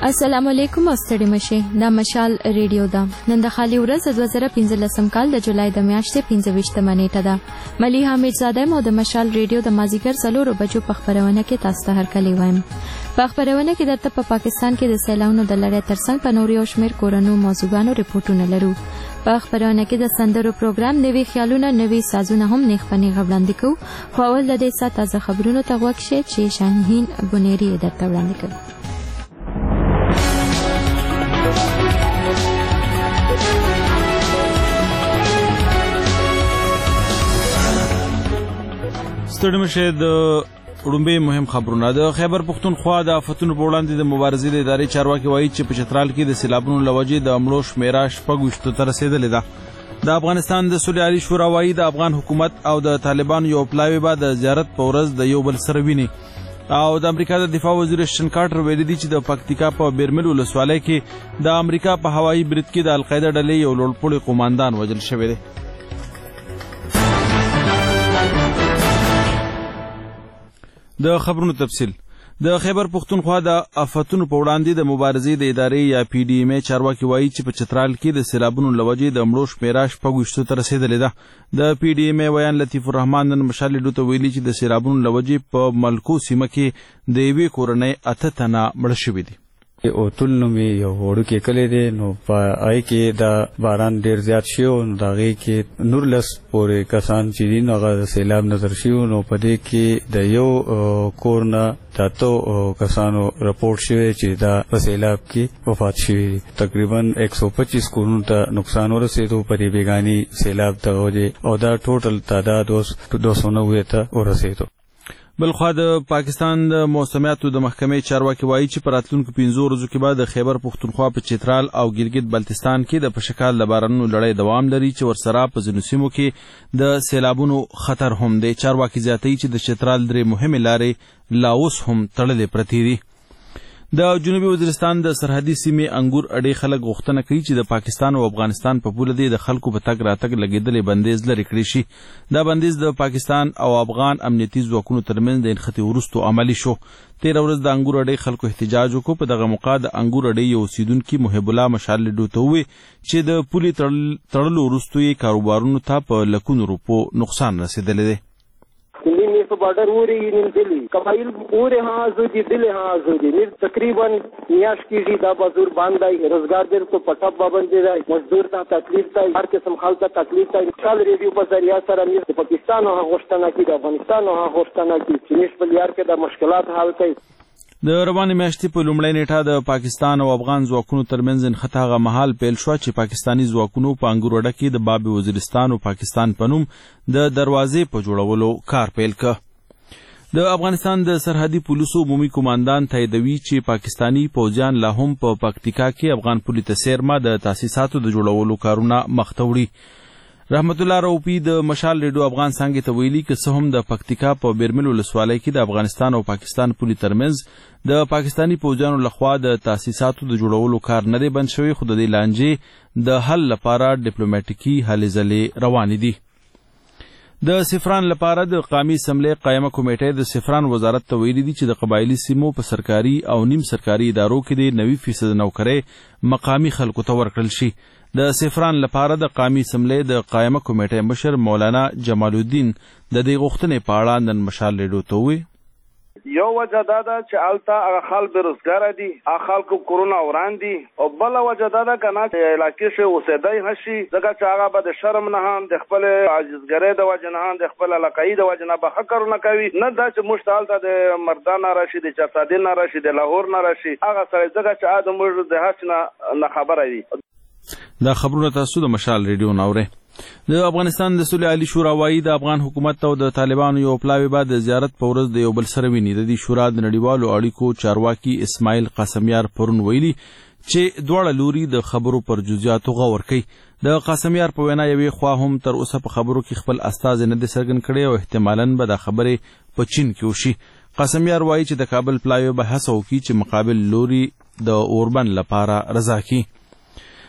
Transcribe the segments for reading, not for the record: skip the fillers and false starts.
السلام علیکم ستړي مشه دا مشال ریډیو دا نن د خالي ورځ 2015 کال د جولای د میاشتې 25 نیټه ده ملي حامد زاده مو د مشال ریډیو د مازیګر 4 بجو په خبرونه کې تاسو ته هرکلی وایم. په خبرونه کې درته په پاکستان کې د سیلانو د لړۍ ترڅنګ په نوري او شمیر کورونو موضوعانو ریپورتونه لرو. په خبرونه کې د سندرو پروګرام نوي خیالونه نوي سازونه هم نیغ په نیغ وړاندې کوو. خو اول د دې سات تازه خبرونو ته غوږ شئ چې شاهین بنيري درته وړاندې کوي. ستړي مشه د وړاندې مهم خبرونه. د خیبر پښتونخوا د آفتونو په وړاندې د مبارزې د ادارې چارواکي وایي چې په چترال کې د سیلابونو له وجې د مړو شمیره 26 ته رسیدلې ده. د افغانستان د صلح عالي شورا وایي د افغان حکومت او د طالبانو یو پلاوی به د زیارت په ورځ د یو بل سره ویني. او د امریکا د دفاع وزیر شن کارټر ویلي دي چې د پکتیکا په بیرمل ولسوالۍ کې د امریکا په هوایي برید کې د القاعده ډلې یو لوړپوړی قوماندان وژل شوی دی. د خبرونو تفصیل. د خیبر پښتونخوا د آفتونو په وړاندې د مبارزې د ادارې یا پی ډی ایم ای چارواکي وایي چې په چترال کې د سیلابونو له وجې د مړو شمیره 26 ته رسیدلې ده. د پی ډی ایم ای ویان لطیف الرحمن نن مشال ریډیو ته ویلي چې د سیلابونو له وجې په ملکو سیمه کې د یوې کورنۍ 8 تنه مړه شوي دي. او تل نو می یو وړو کې کلی دی نو په آی کې دا باران ډیر زیات شو نو دا غي کې نورلس پورې کسان چې دین هغه سیلاب نظر شو نو په دې کې د یو کورنا تاسو کسانو رپورټ شوی چې دا په سیلاب کې وفات شوی. تقریبا 125 کورونو ته نقصان ورسېدو په دې بیگانی سیلاب ته وجه او دا ټوټل تعداد 290 ته ورسېدو. بلخوا د پاکستان د موسمیاتو د محکمې چارواکي وایي چې په راتلونکو 15 ورځو کې به د خیبر پښتونخوا په چترال او ګلګت بلتستان کې د پشکال د بارانونو لړۍ دوام لري چې ورسره په ځینو سیمو کې د سیلابونو خطر هم دی. چارواکي زیاتوي چې د چترال درې مهمې لارې لا اوس هم تړلې پرتې دي. د جنوبي وزیرستان د سرحدي سیمې انګور اډې خلک غوښتنه کوي چې د پاکستان او افغانستان په پوله دی د خلکو په تګ راتګ لګېدلې بندیز لرې کړی شي. دا بندیز د پاکستان او افغان امنیتي ځواکونو ترمنځ د انختی وروستو عملي شو. 13 ورځ د انګور اډې خلکو احتجاج وکړو. په دغه موقع د انګور اډې یو اوسیدونکي محب الله مشال ریډیو ته وویل چې د پولې تړلو وروستو یې کاروبارونو ته په لکونو روپو نقصان رسېدلی دی. په بارډر وری نیم دلی قبایل پورې ها زودي دلی ها زودي نیم تقریبا میاش کیږي دا بازور باندې روزګار دل کو پټه باندې دی مزدور ته تکلیف دی هر قسم خلک ته تکلیف دی. مشال ریډیو په ذریعہ سره مې د پاکستان او غوښتنه کوي د افغانستان او غوښتنه کوي چې نشبل یار کې د مشکلات حل کوي. د روانې میاشتې په لومړۍ نیټه د پاکستان او افغان ځواکونو ترمنځ انختا هغه مهال پیل شوه چې پاکستاني ځواکونو په انګور اډه کې د باب وزیرستان او پاکستان په نوم د دروازې په جوړولو کار پیل کړ. د افغانستان د سرحدي پولیسو عمومي قوماندان تاییدوي چې پاکستاني پوځیان لا هم په پکتیکا کې افغان پولې ته څیرمه د تاسیساتو د جوړولو کارونه مخ ته وړي. رحمت الله روپی د مشال ریډیو افغان څانګې ته ویلي که څه هم د پکتیکا په بیرمل ولسوالۍ کې د افغانستان او پاکستان پولې ترمنځ د پاکستاني پوځیانو لخوا د تاسیساتو د جوړولو کار نه دی بند شوی خو د دې لانجې د حل لپاره ډیپلوماټیکي هلې ځلې روانې دي. د سفران لپاره د قومي اسمبلې قائمه کمیټې د سفران وزارت ته ویلي دي چې د قبایلي سیمو په سرکاري او نیم سرکاري ادارو کې د 90% نوکرۍ مقامي خلکو ته ورکړل شي. د سفران لپاره د قومي اسمبلې د قائمه کمیټې مشر مولانا جمال الدین د دې غوښتنې په اړه نن مشال ریډیو ته وویل یو وجه دا ده چې الته هغه خلک بېروزګاره دي هغه خلکو کورونه وران دي او بله وجه دا ده که نه چې علاقې شي اوسېدی نه شي ځکه چې هغه به د شرم نه هم د خپلې عاجزګرۍ د وجې نه هم د خپل علاقایي د وجې نه به ښه کارونه کوي نه دا چې موږ ته هلته د مردان نه راشي د چارسادین نه راشي د لاهور نه راشي هغه سړی ځکه چې هغه د موږ د هڅې نه خبره وي. دا خبرونه تاسو د مشال ریډیو نه اورئ. د افغانستان د صلح عالي شورا وایي د افغان حکومت او د طالبانو یو پلاوی به د زیارت په ورځ د یو بل سره ویني. د دې شورا د نړیوالو اړیکو چارواکي اسماعیل قاسمیار پرون ویلي چې دواړه لوري د خبرو پر جزئیاتو غور کوي. د قاسمیار په وینا یوې خوا هم تر اوسه په خبرو کې خپل استازی نه دی څرګند کړی او احتمالاً به دا خبرې په چین کې وشي. قاسمیار وایي چې د کابل پلاوی به هڅه وکړي چې مقابل لوري د اوربند لپاره رضا کړي.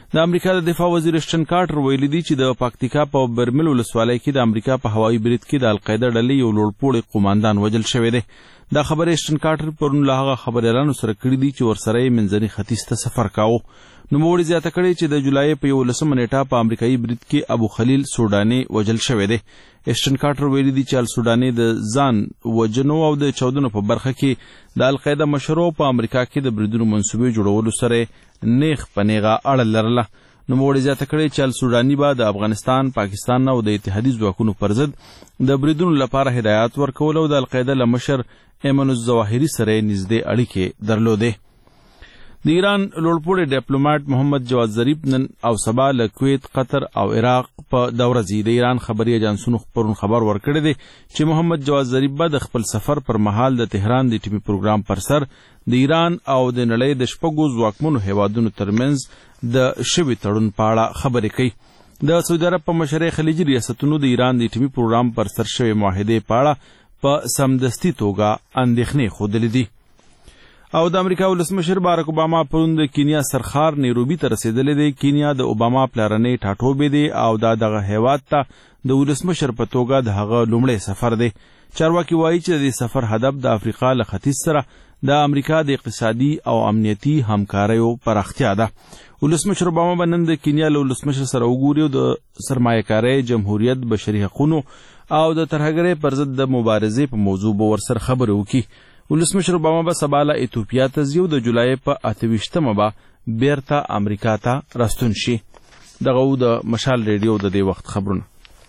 د امریکا د دفاع وزیر اشټن کارټر ویلي دی چې د پکتیکا په برمل ولسوالۍ کې د امریکا په هوایي برید کې د القاعده ډلې یو لوړپوړی قوماندان وژل شوی دی. دا خبره اشټن کارټر پرون له هغه خبريالانو سره کړې دي چې ورسره یې منځني ختیځ ته سفر کاوه. نوموړي زیاته کړې چې د جولای په 11 نیټه په امریکایي برید کې ابو خلیل سوداني وژل شوی دی. اشټن کارټر ویلي دی چې سوداني د ځان وجنو او د چاودنو په برخه کې د القاعده مشرو په امریکا کې د بریدونو منسوبې جوړولو سره نیغ پنیغه اړه لرله. نوموړي زیاته کړې چې سوداني به د افغانستان، پاکستان او د اتحادي ځواکونو پر ضد د بریدونو لپاره هدایات ورکول او د القاعده له مشر ایمن الظواهري سره نږدې اړیکې درلودې. د ایران لوړپوړی ډیپلوماټ محمد جواد ظریف نن او سبا له کویت، قطر او عراق په دوره ځي. د ایران خبري ایجنسونو پرون خبر ورکړی دی چې محمد جواد ظریف به د خپل سفر پر مهال د تهران د ټیمي پروګرام پر سر د ایران او د نړۍ د شپږو ځواکمنو هیوادونو ترمنځ د شوي تړون په اړه خبرې کوي. د سعودي عرب په مشرۍ خلیجي ریاستونو د ایران د ټیمي پروګرام پر سر شوي معاهدې په اړه په سمدستي توګه اندېښنې ښودلې دي. او د امریکا ولسمشر بارک اوباما پرون د کینیا سرخار نیروبي ته رسیدلی دی. کینیا د اوباما پلارنی ټاټوبی دی او دا دغه هیواد ته د ولسمشر په توګه د هغه لومړی سفر دی. چارواکي وایي چې د دې سفر هدف د افریقا له ختیځ سره د امریکا د اقتصادي او امنیتي همکاریو پراختیا ده. ولسمشر اوباما به نن د کینیا له ولسمشر سره وګوري او د سرمایه‌کارۍ، جمهوریت، بشري حقوقو او د ترهګرۍ پر ضد د مبارزې په موضوع به ورسره خبرې وکړي. ولسمشر اوباما به سبا له ایتوپیا ته ځي او د جولای په 28مه به بیرته امریکا ته راستون شي. دغه د مشال ریډیو د دې وخت خبرونه.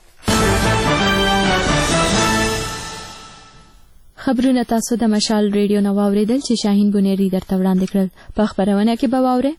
خبرونه تاسو د مشال ریډیو نو واوریدل چې شاهین بنيري درته وړاندې کړل. په خبرونه کې به واورئ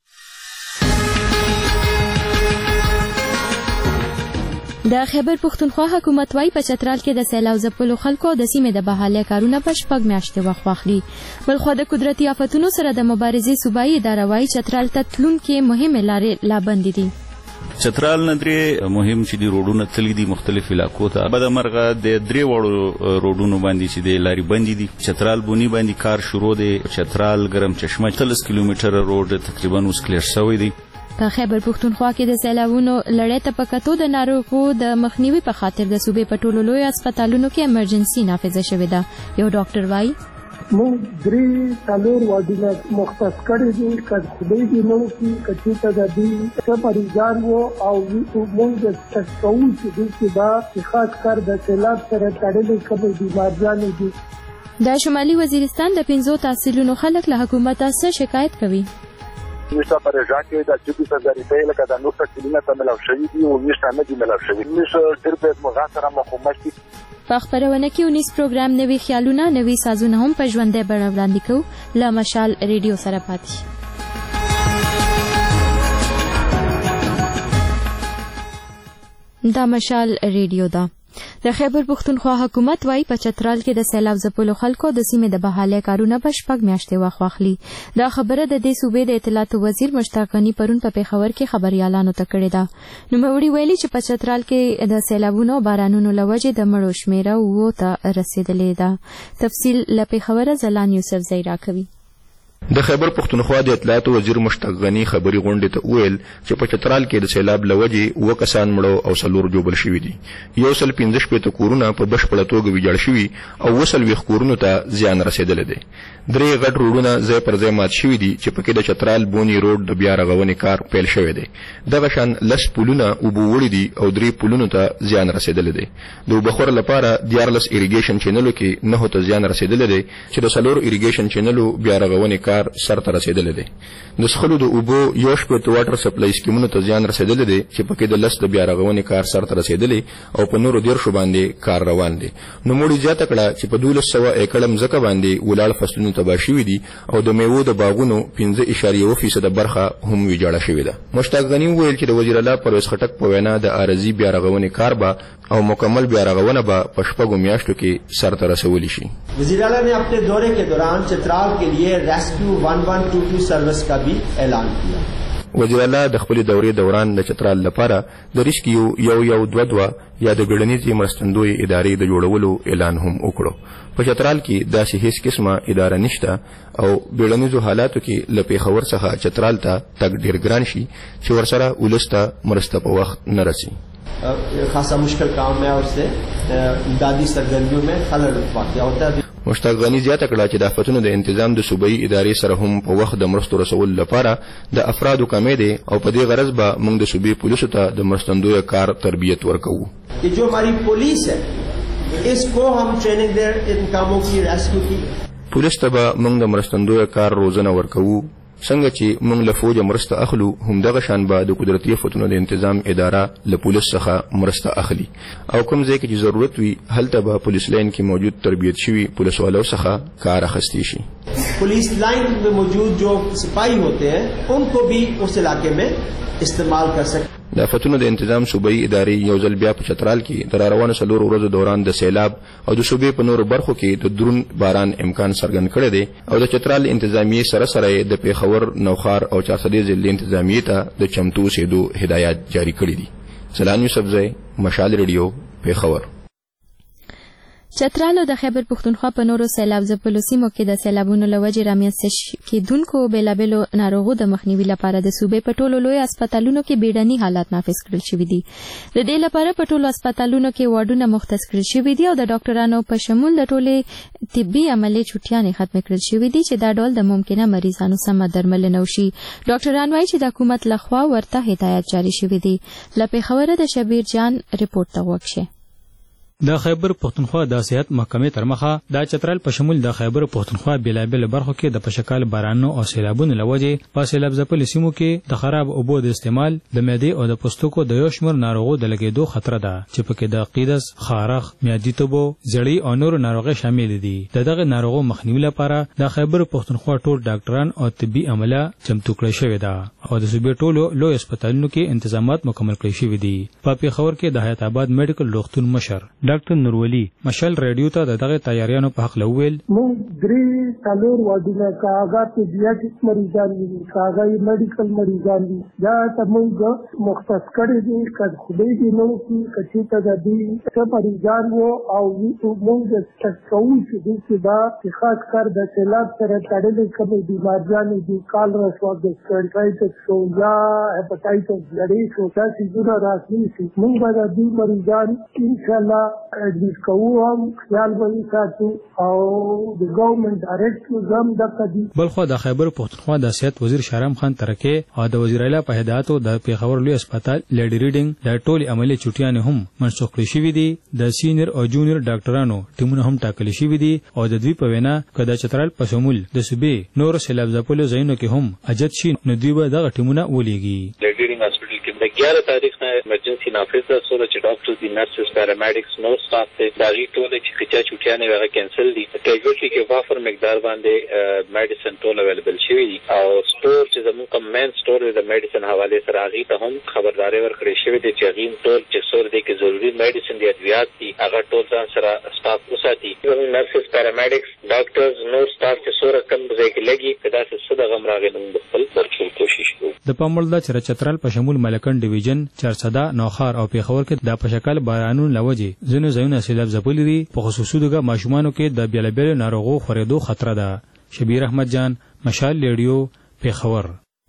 د خیبر پښتونخوا حکومت وايي په چترال کې د سیلاب ځپلو خلکو او د سیمې د بحالۍ کارونه په 6 میاشتې وخت واخلي. بلخو د قدرتي آفتونو سره د مبارزې صوبایي اداره وايي چترال ته تلونکې مهمې لارې لا بندې دي. چترال نه درې مهم چې دی روډونه تللی دي مختلف علاقو ته. بدمرغه د درې وړو روډونو باندې چې د لارې بندې دي. چترال بونی باندې کار شروع دی. چترال ګرم چشمه 30 کیلومتره روډ تقریبا اوس کلیر شوی دی. په خیبر پښتونخوا کې د سیلابونو لړۍ ته په کتو د ناروغو د مخنیوي په خاطر د صوبې په ټولو لوی هسپتالونو کې امرجنسي نافذه شوې ده. یو ډاکټر وایي موږ 3-4 وادونه مختص کړي دي چې خدای دې نو کې کچې ته د دې څه پریزان وو او موږ د تاسو چې دا خاص کار د سیلاب سره تړلې کومې بیماریانې دي. د شمالي وزیرستان د 5 تحصیلونو خلک له حکومت څخه شکایت کوي. نشته پرېژا کې د 24,000 روپۍ لکه د نور تحصیلونه ته ملاو شوي دي او نشته نه دي ملاو شوي. نشته ډېر باید موږ سره مخامخ دي. په خبرونه کې 19 پروګرام نوي خیالونه، نوي سازونه هم په ژوندۍ بڼه وړاندې کوو. له مشال ریډیو سره پاتې دا مشال ریډیو ده. د خیبر پښتونخوا حکومت وايي په چترال کې د سیلاب ځپلو خلکو د سیمې د بحالۍ کارونه په 6 میاشتې وخت واخلي. دا خبره د دې صوبې د اطلاعات وزیر مشتاق غني پرون په پیښور کې خبريالانو ته کړې ده. نوموړي ویلي چې په چترال کې د سیلابونو او بارانونو له وجې د مړو شمیره 9 ته رسیدلې ده. تفصیل له پیښور زلان یوسف زیرا کوي. د خیبر پښتونخوا د اطلاعات وزیر مشتاق غني خبري غونډې ته وویل چې په چترال کې د سیلاب لوجې 9 کسان مړو او 4 جوړ شوي دي. 115 کورونه په بشپړه توګه ویجاړ شوي او 20 کورونو ته زیان رسیدلی دی. 3 غټ روډونه ځای پر ځای مات شوي دي چې پکې د چترال بونی روډ د بیا رغونې کار پیل شوی دی. دغه شان 10 پلونه اوبه وړي دي او 3 پلونو ته زیان رسیدلی دی. د اوبخور لپاره 14 اریګیشن چینلو کې 9 ته زیان رسیدلی دی چې د 4 اریګیشن چینلو بیا رغونې کار سر ته رسیدلی دی. د څښلو د اوبو 1 واټر سپلای سکیمونو ته زیان رسیدلی دی چې پکې د 10 د بیا رغونې کار سر ته رسیدلی او په نورو 13 باندې کار روان دی. نوموړي زیاته کړه چې په 1200 ایکړ ځمکه باندې ولاړ فصلونه تباه شوي دي او د میوو د باغونو 5.1% برخه هم ویجاړه شوې ده. مشتاق غني وویل چې د وزیر اعلی پرویز خټک په وینا د عارضي بیا رغونې کار به او مکمل بیا رغونه به په 6 میاشتو کې سر ته رسولی شي. وزیر اعلی نے اپنے دورے کے دوران چترال کے لیے ریسکیو 1122 سروس کا بھی اعلان کیا. وزیر اعلی د خپل دورې دوران د چترال لپاره د ریسکیو یو دوه یا د ګړنیزې مرستندوی ادارې د جوړولو اعلان هم وکړو. په چترال کې داسې هیڅ قسمه اداره نشته او بیړنیزو حالاتو کې له پیښور څخه چترال ته تګ ډیر ګران شي چې ورسره ولس ته مرسته په وخت نه رسي. خاصا مشکل کام ہے اور سے امدادی سرگرمیوں میں خلل واقع ہوتا ہے. مشتاق غنی زیاته کړه چې د آفتونو د انتظام د صوبایي ادارې سره هم په وخت د مرستو رسول لپاره د افرادو کمې دي او په دې غرض به موږ د صوبې پولیسو ته د مرستندوی کار تربیت ورکوو. یہ جو ہماری پولیس ہے اس کو ہم ٹریننگ دے ان کاموں کی ریسکیو کی. پولیس ته به موږ د مرستندوی کار روزنه ورکوو. څنګه چې موږ له فوج مرسته اخلو همدغه شان به د قدرتي آفتونو د انتظام اداره له پولیس څخه مرسته اخلي او کوم ځای کې چې ضرورت وي هلته به پولیس لاین کې موجود تربیت شوي پولیسوالو څخه کار اخیستی شي. پولیس لاइन में मौजूद जो सिपाही होते हैं उनको भी उस इलाके में استعمال कर सकते. د آفتونو د انتظام صوبایي ادارې یو ځل بیا په چترال کې د روانو 4 ورځو دوران د سیلاب او د صوبې په نورو برخو کې د درون باران امکان څرګند کړی دی او د چترال انتظامیې سره د پیښور نوخار او چارسدې ضلع انتظامیې ته د چمتو اوسېدو هدایات جاری کړي دي. سلام یوسفزی، مشال ریډیو، پیښور. چترال او د خیبر پښتونخوا په نورو سیلاب ځپلو سیمو کې د سیلابونو له وجې رامنځته کېدونکو بېلابېلو ناروغو د مخنیوي لپاره د صوبې په ټولو لوی هسپتالونو کې بیړني حالات نافذ کړل شوي دي. د دې لپاره په ټولو هسپتالونو کې واردونه مختص کړل شوي دي او د ډاکټرانو په شمول د ټولې طبي عملي چوټیانې ختمې کړل شوي دي چې دا ډول د ممکنه مریضانو سمه درملنه وشي. ډاکټران وایي چې د حکومت لخوا ورته هدایت جاری شوي دي. له پېښوره د شبیر جان رپورټ ته غوږ شئ. د خیبر پښتونخوا د صحت محکمې تر مخه د چترال په شمول د خیبر پښتونخوا بیلابل برخو کې د پشکال بارانونو او سیلابونو لوجې په سیلاب ځپلو سیمو کې د خراب اوبو د استعمال د معدې او د پوستکو د یو شمېر ناروغو د لګېدو خطر ده چې پکې د قیدس، خارخ، معدي تبو، زړی او نورو ناروغۍ شامل دي. دغه ناروغو مخنیوي لپاره د خیبر پښتونخوا ټول ډاکټران او طبي عمله چمتو کړی شوی ده او د صوبې ټولو لوی هسپتالونو کې انتظامات مکمل کړی شوي دي. په پیښور کې د حیات آباد میډیکل روغتون مشر ډاکټر نورولي مشال ریډیو ته دغه تیاریانو په حق لویل. موږ 3 واردونه کاغه طبيعت مریضان دي، کاغه میډیکل مریضان دي، دا ته موږ مختص کړی دي چې خدای دې نو کې کچې ته دي مریضان او موږ تاسو چې دا خاص کر د سیلاب سره تړلې کومې بیماریاں دي، کال رسوا د سکرټایټس سویا، هپاتایټس لړۍ شو تاسو جوړه راځي چې موږ به د دې مریضان ان شاء الله ایڈمٹ کوو خیال وایي ساتو او د ګورنمنت ډایریکټر زم د قدی. بلخو د خیبر پښتونخوا د صحت وزیر شهرام خان ترکه او د وزیر اعلی په هدایتو د پیښور لوی هسپتال لیډی ریډینګ د ټولي عملي چوټیانې هم منسوخ کړې شوې دي. د سینیر او جونیئر ډاکټرانو ټیمونه هم ټاکل شوي دي او د دوی په وینا کدا چترال په شمول د صوبې نور سیلاب ځپلو ځایونو کې هم اجت شي نو دوی به دغه ټیمونه ولېږي. لیډی ریډینګ هسپتال کې د 11 تاریخ نه ایمرجنسي نافذ ده سره چې ډاکټر دي، نرسز، پیرامیډکس، نو سټاف ته داغي ټول چې کچا چوټیانې هغه کینسل دي. کیجوالټي کې وافر مقدار باندې میډیسن ټول اویلیبل شوی دي او سٹور چې زموږ کوم مین سٹور د میډیسن حواله سره هغه ته هم خبرداري ورکړې شوې ده چې هغه ټول چې سور دي کې ضروري میډیسن دي ادویات دي هغه ټول ځان سره سٹاف وساتي. نرسز، پیرامیډکس، ډاکټرز، نو سٹاف چې سور کم ځای کې لګي کدا څه صد غم راغی نو خپل ورچول کوشش کوو. د پامول د چترال په شمول ملکن ډیویژن، چارسدا، نوخار او پیښور کې د پشکال بارانونو لوجې ځینو ځایونه سیلاب ځپلي دي. په خصوصي توګه ماشومانو کې د بیلابېلو ناروغو خورېدو خطر ده. شبیر احمد جان، مشال ریډیو، پیښور.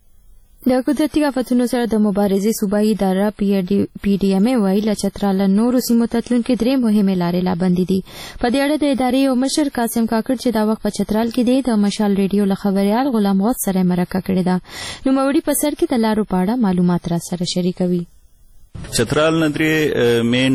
د قدرتي آفتونو سره د مبارزې صوبایي اداره پی ډي ایم وایي له چترال نورو سیمو ته تلونکي 3 مهمې لارې لا بندې دي. په دې اړه د ادارې یو مشر قاسم کاکړ چې دا وخت په چترال کې دی د مشال ریډیو له خبريال غلام غوث سره مرکه کړې ده. نوموړي په سر کې د لارو په اړه معلومات را سره شریکوي. چترال نه درې مین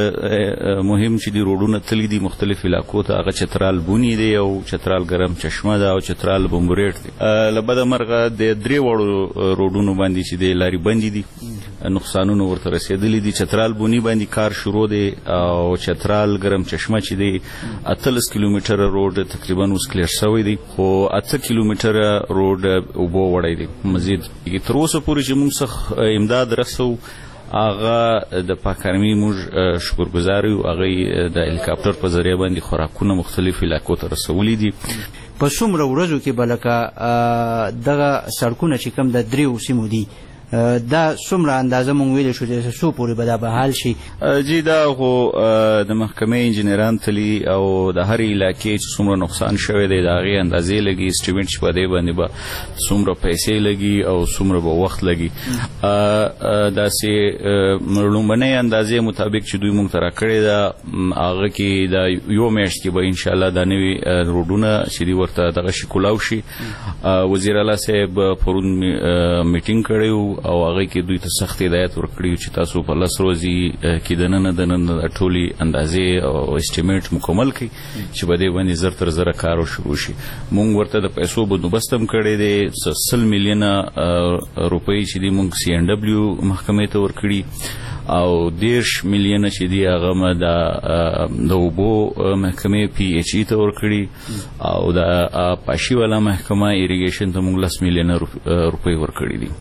مهم چې دی روډونه تللی دي مختلف علاقو ته. هغه چترال بونی دی او چترال ګرم چشمه ده او چترال بمبریټ دی. لبده مرغه د 3 وړو روډونو باندې چې دی لاري بندي دي، نقصانونه ورته رسیدلي دي. چترال بونی باندې کار شروع دی او چترال ګرم چشمه چې دی 38 کیلومتره روډ تقریبا اوس کلیر شوی دی، خو 8 کیلومتره روډ اوبو وړی دی. مزید تر اوسه پورې چې موږ څخه امداد رسو هغه د پاکارمي موږ شکرګزار یو، هغه د هلیکاپټر په ذریعہ باندې خوراکونه مختلف علاقو ته رسولي دي. په څومره ورځو کې به لکه دغه سړکونه چې کوم د دریو سیمو دي دا څومره اندازه مونږ ویلی شو چې څو پورې به دا به حل شي؟ جی دا خو د محکمې انجینران تلي او د هرې علاقې چې څومره نقصان شوی دی د هغې اندازې لګي اسټیمیټ چې په دې باندې به څومره پیسې لګي او څومره به وخت لګي داسې لومړنۍ اندازې مطابق چې دوی مونږ ته راکړې ده هغه کې د یو میاشت کې به انشاءالله دا نوي روډونه چې دي ورته دغه شي کولاو شي. وزیر اعلی صاحب پرون میټینګ کړی و او هغه کې دوی ته سخت هدایت ورکړي چې تاسو په 10 ورځې کې د نن ټولي اندازې او اسټیمیټ مکمل کړئ چې په دې باندې زر تر زره کار شروع شي. مونږ ورته د پیسو بندوبست هم کړی دی 100 میلیونه روپۍ چې دي مونږ CNW محکمې ته ورکړي او 10 میلیونه چې دی هغه د اوبو محکمې PHE ته ورکړي او د پاشي والا محکمه ایریګیشن ته مونږ 10 میلیونه روپۍ ورکړي دي.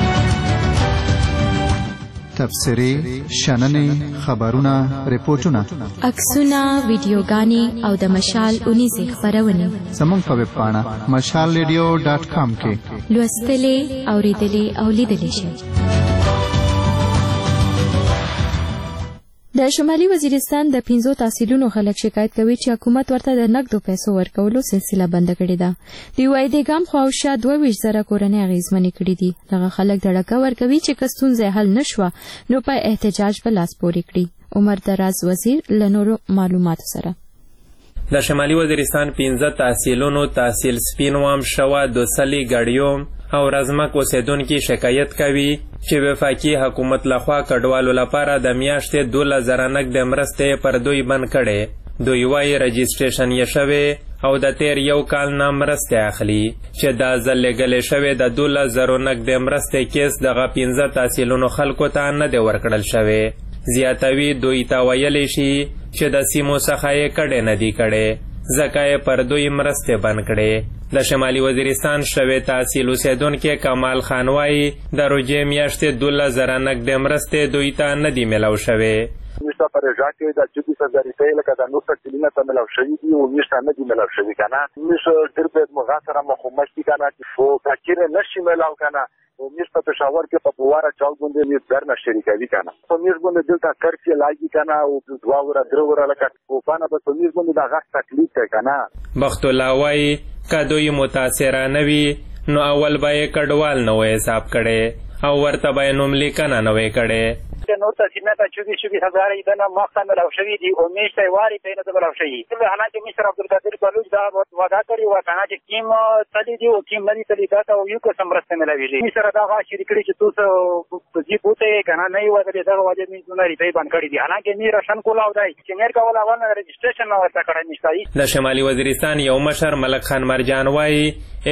تبصرې، شننې، خبرونه، ریپورټونه، عکسونه، ویډیوګانې او د مشال اونیزې خپرونې زموږ په ویب پاڼه mashalradio.com کې لوستلې، اورېدلې او لیدلې شئ. د شمالي وزیرستان د 15 تحصیلونو خلک شکایت کوي چې حکومت ورته د نقدو پیسو ورکولو سلسله بند کړې ده. دوی وايي د ګام خواوشا 22,000 کورنۍ اغېزمنې کړي دي. دغه خلک دړکه ورکوي چې که ستونزه حل نشوه نو په احتجاج به لاس پورې کړي. عمر دراز وزیر له نورو معلوماتو سره. د شمالي وزیرستان 15 تحصیلونو تحصیل سپینوام شوه دوسلی ګړیوم او رزمک اوسیدونکي شکایت کوي چې وفاقي حکومت لخوا کډوالو لپاره د میاشتې 12,000 نقد مرستې پر دوی بند کړي. دوی وايي رجسټریشن یې شوی او د تیر یو کال نه مرستې اخلي چې دا ځل لګلې شوی د 12,000 نقد مرستې کیس دغه 15 تحصیلونو خلکو ته نه دی ورکړل شوی. زیاتوي دوی ته ویلی شي چې د سیمو څخه یې کډې نه دي کړې ځکه یې پر دوی مرستې بند کړې. د شمالي وزیرستان شوی تحصیل اوسیدونکی کمال خان وایي د روژې میاشتې 12,000 نقد مرستې دوی ته نه دي میلاو شوې. میشته پر ژاکې د 24,000 روپۍ لکه د نور تحصیلونه ته میلاو شوي دي او میشته نه دي میلاو شوي که نه. میشه ډېر باید مغا سره مخامخ دي که نه خو فقیر نشي میلاو که نه. میش په پېښور کې په بواره چال باندې میز درنه شریکوي که نه. په میز باندې دلته کرچ یې لاګي که نه او 2 وره 3 وره لکه کوپانه به په میز باندې د غږ تکلیف دی که نه. بختالله وایي که دوی متاثرانه وي نو اول به یې کډوال نه وی حساب کړی او ورته به یې نوملیکنه نه وی کړی. نور تحصیلونه ته 24,000 یې دنه مخته میلاو شوي دي او میشته یې وارې پرې نه ده میلاو شوي. حالانکه مستر عبدالقادر بلوچ دا وعده کړې وه که نه چې کیم تلي دي او کیم نه دي تلي دا ته یو قسم مرسته میلاوېږي. مستر دغه شریک کړي چې تاسو په ځي بوته یې که نه نه یې وعده دغه وجه مې 2 روپۍ بند کړي دي. حالانکه مې راشن کولاو دی چې میر کول اول نه رجسټریشن نه ورته کړی نشته. د شمالي وزیرستان یو مشر ملک خان مرجان وایي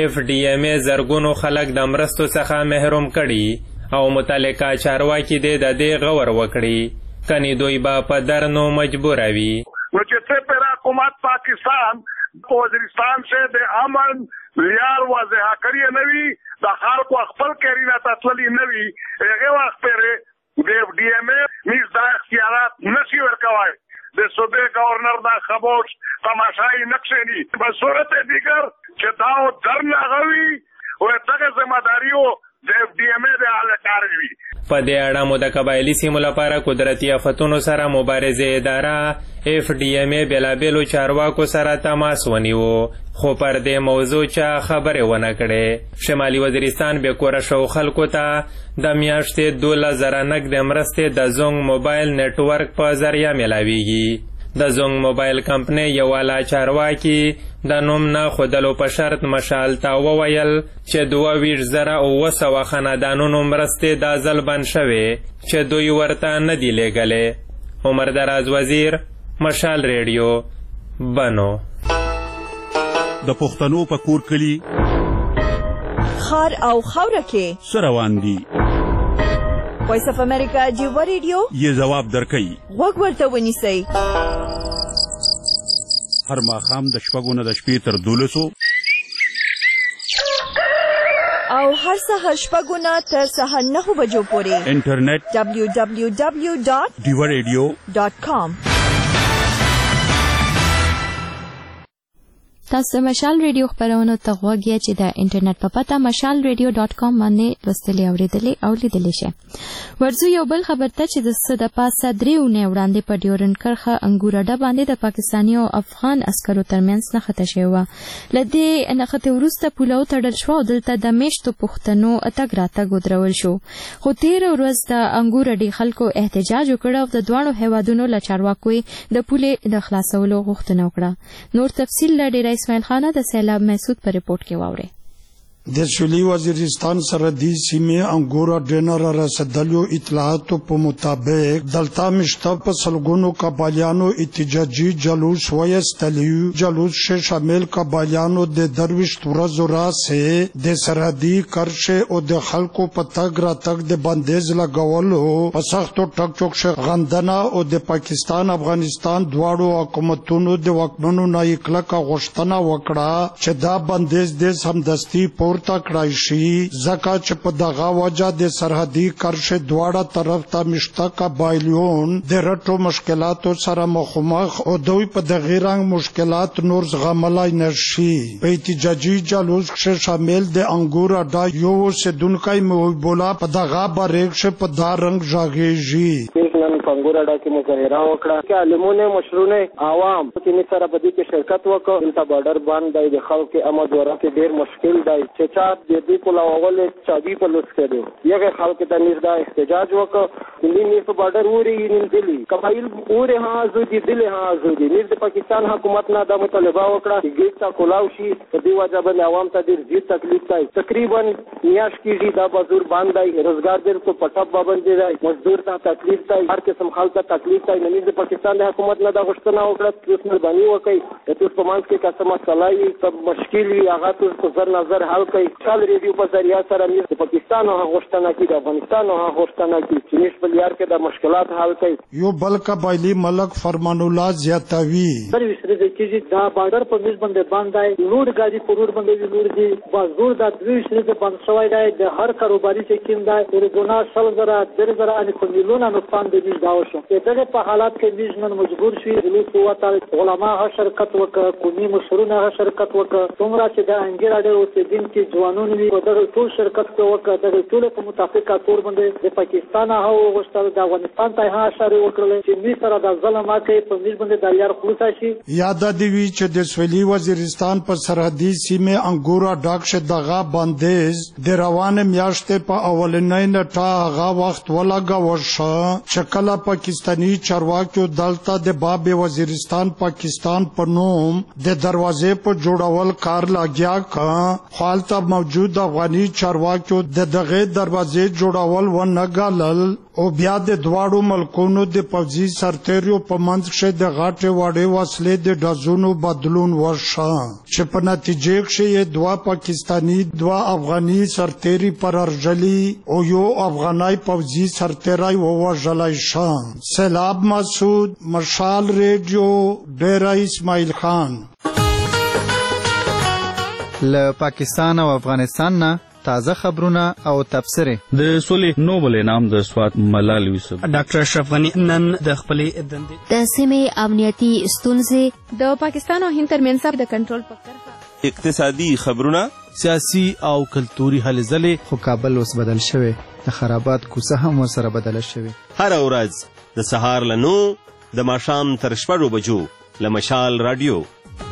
FDMA زرګونو خلک د مرستو څخه محروم کړي او متعلقه چارواکي دې د دې غور وکړي کني دوی به په درنو مجبوره وي. نو چې څه پر حکومت پاکستان وزیرستان سے د امن لیال واضح کړی نه وي د خلکو خپل کرینا تطلی نه وي هغه وخت پر د FDMA میز د اختیارات نشي ورکوي. د صوبې گورنر دا خبوش تماشای نقشنی په صورت دیگر چې دا درنه غوي او دغه ذمہ داریو د FDMA د حالکار وي. په دې اړه مو د قبایلي سیمو لپاره قدرتي آفتونو سره مبارزې اداره FDMA بېلابېلو چارواکو سره تماس ونیو خو پر دې موضوع چا خبرې ونه کړې. شمالي وزیرستان بې کوره شو خلکو ته د میاشتې 12,000 نقد مرستې د زونګ موبایل نیټورک په ذریعه میلاویږي. د زونګ موبایل کمپنۍ یو اعلی چارواکي د نوم نه ښودلو په شرط مشال ته وویل چې 22,900 خاندانونو مرستې دا ځل بند شوې چې دوی ورته نه دي لیږلې. عمر دراز وزیر مشال ریډیو بنو. د پښتنو په کور کلي خار او خاوره کې څه روان دي؟ وایس اف امریکا ډیو ریډیو یې ځواب درکوي. غوږ ورته ونیسئ. هر ماښام د 6 نه د شپې تر 12 او هر سهار 6 نه تر سهار 9 بجو پورې انټرنیټ www.diwaradio.com. تاسو مشال ریډیو خبرونه ته غوږی چې د انټرنیټ په پته mashalradio.com باندې لوستلی اوریدلی او لیدلی شئ. ورځو یو بل خبر ته چې د صد پاسه دریونه وړاندې په ډیورن کرخه انګورډه باندې د پاکستاني او افغان عسکرو ترمنځ نښته شوې وه. له دې نښتې وروسته پوله وتړل شوه او دلته د میشتو پښتنو تګ راتګ ودرول شو. خو تېره ورځ د انګورډې خلکو احتجاج وکړ او د دواړو هیوادونو له چارواکو د پولې د خلاصولو غوښتنه وکړه. نور تفصیل له ډېر اسماعیل خانه د سیلاب محسود په رپورټ کې واورئ. د سویلي وزیرستان سرحدي سیمې انګورا ډینر رسیدلو اطلاعاتو په مطابق دلته مشته په سلګونو قبایلیانو احتجاجي جلوس وایستلیو. جلوس شه شامل قبایلیانو د درویشت ورځو راځي د سرحدي کرښې او د خلکو په تګ راتګ د بندیز لګولو په سختو ټک چوک غندنه او د پاکستان افغانستان دواړو حکومتونو د واکمنو نه یې کلکه غوښتنه وکړه چې دا بندیز د سمدستي پورته کړای شي ځکه چې په دغه وجه د سرحدي کرښې دواړه طرف ته مشته قبایلیون د رټو مشکلاتو سره مخامخ او دوی په دغه رنګ مشکلات نور زغملای نشي. په احتجاجي جلوس کې شامل د انګورډا یو اوسیدونکی محب الله په دغه باریکشه په دا رنګ ژاغېږي. نن په انګورډا کې مظاهره وکړه چې عالمونه مشرونه عوام چې سره په دې کې شرکت وکړ. دلته بارډر باندې د خلکو آمد و رفت ډېر مشکل دی چې چا د دې په لاول چابي په لوس کړو یغه خلک ته نږدې احتجاج وکړ. دې په بارډر وری نندلي قبایل اوره ها زودي دل ها زودي د پاکستان حکومت نه د مطالبه وکړه چې ګیټا کولاو شي په دې وجه باندې عوام ته ډېر زیات تکلیف دی. تقریبا میاش کېږي دا بازور باندې روزګار دې کو پټه باندې دی مزدور ته تکلیف دی هر قسم خلک ته تکلیف دی. نه د پاکستان د حکومت نه د غوښتنه وکړه چې مهرباني وکړي چې په منځ کې کسمه مسلې سب مشکل وي هغه تاسو په نظر حل کړئ. شال ریډیو په ذریعہ سره د پاکستان او غوښتنه کې د افغانستان او غوښتنه کې چې نشبل یار کې د مشکلات حل کړي. یو بل قبایلی ملک فرمان الله زیاتوي در وسره د کېږي دا بارډر په میز باندې لوډ غاډي په روډ باندې لوډ دي بازور د دوی سره د باندې شوی دی د هر کاروباري چې کیم دی ورګونا شل زره در زره ان کوملونه نقصان دی دا وشو. دغه په حالات کې میز نن مجبور شي د قوت علماء شرکت وکړه قومي مشرونه شرکت وکړه څومره چې د انګریډ اوسیدونکو ځوانان وی دغه ټول شرکت وکړه دغه ټول په متفقه تور باندې د پاکستان او غوښتل د افغانستان ته ها اشاره وکړل چې می سره د ظلم کوي په میز باندې د یار خلاص شي. یاد دی وی چې د سویلي وزیرستان په سرحدي سیمه انګورا ډاکشه دغه بندیز د روان میاشتې په اولنۍ نټه هغه وخت ولګاو شو چې کله پاکستانی چارواکو دلته د باب وزیرستان پاکستان په نوم د دروازې په جوړول کار لګیا کا حالت موجود افغاني چارواکو د دغه دروازې جوړول و نه غلل او بیا د دواړو ملکونو د پوځي سرتیرو په منځ کې د غاټه واړې وسلې د ډزونو بدلون وشو چې په نتیجه کې دوا پاکستانی دوا افغاني سرتیري پر ارجلی او یو افغانای پوځي سرتیرای ووژلای شو. سیلاب مسعود مشال ریډیو ډیرا اسماعیل خان. له پاکستان او افغانستان نه تازه خبرونه او تبصره. د سولې نوبل انعام د سوات ملال یوسف ډاکټر اشرف غنی نن د خپلې دندې د سیمې امنیتي ستونزې د پاکستان او هند ترمنځ د کنټرول په کرښه اقتصادي خبرونه سیاسي او کلتوري هلې ځلې. خو کابل اوس بدل شوی د خرابات کوڅه هم ورسره بدله شوې. هر ورځ د سهار له 9 د ماښام تر 6 بجو له مشال رادیو.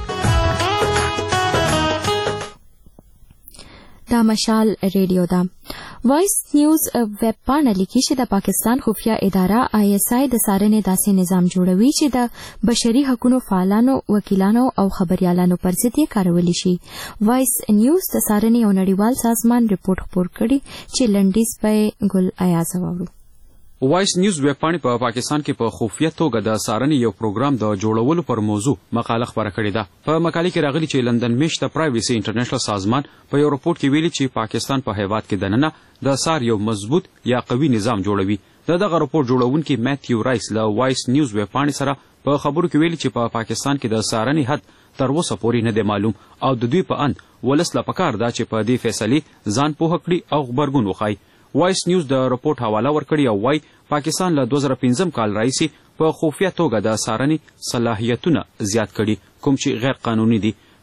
دا مشال ریډیو ده. وایس نیوز ویب پاڼه لیکي چې د پاکستان خفیه اداره ISI د څارنې داسې نظام جوړوي چې د بشري حقوقو فعالانو وکیلانو او خبريالانو پر ضد یې کارول شي. وایس نیوز د څارنې یو نړیوال سازمان رپورت خپور کړي چې لنډیز په ګل ایاز واورو. وایس نیوز ویب پاڼې په پاکستان کې په خفیه توګه د څارنې یو پروګرام د جوړولو پر موضوع مقاله خپره کړې ده. په مقالې کې راغلي چې لندن میشته پرایویسي انټرنیشنل سازمان په یو رپورت کې ویلي چې پاکستان په هیواد کې دننه د څار یو مضبوط یا قوي نظام جوړوي. دغه رپورت جوړونکي میتیو رایس له وایس نیوز ویب پاڼې سره په خبرو کې ویلي چې په پاکستان کې د څارنې حد تر اوسه پورې نه دی معلوم او د دوی په اند ولس لا پکار ده چې په دې فیصلې ځان پوه کړي او خبرګون وښایي. وایس نیوز د رپورت حواله ورکړي او وايي پاکستان له 2015 کال راهیسې په خفیه توګه د څارنې صلاحیتونه زیات کړي کوم چې غیر قانوني دي.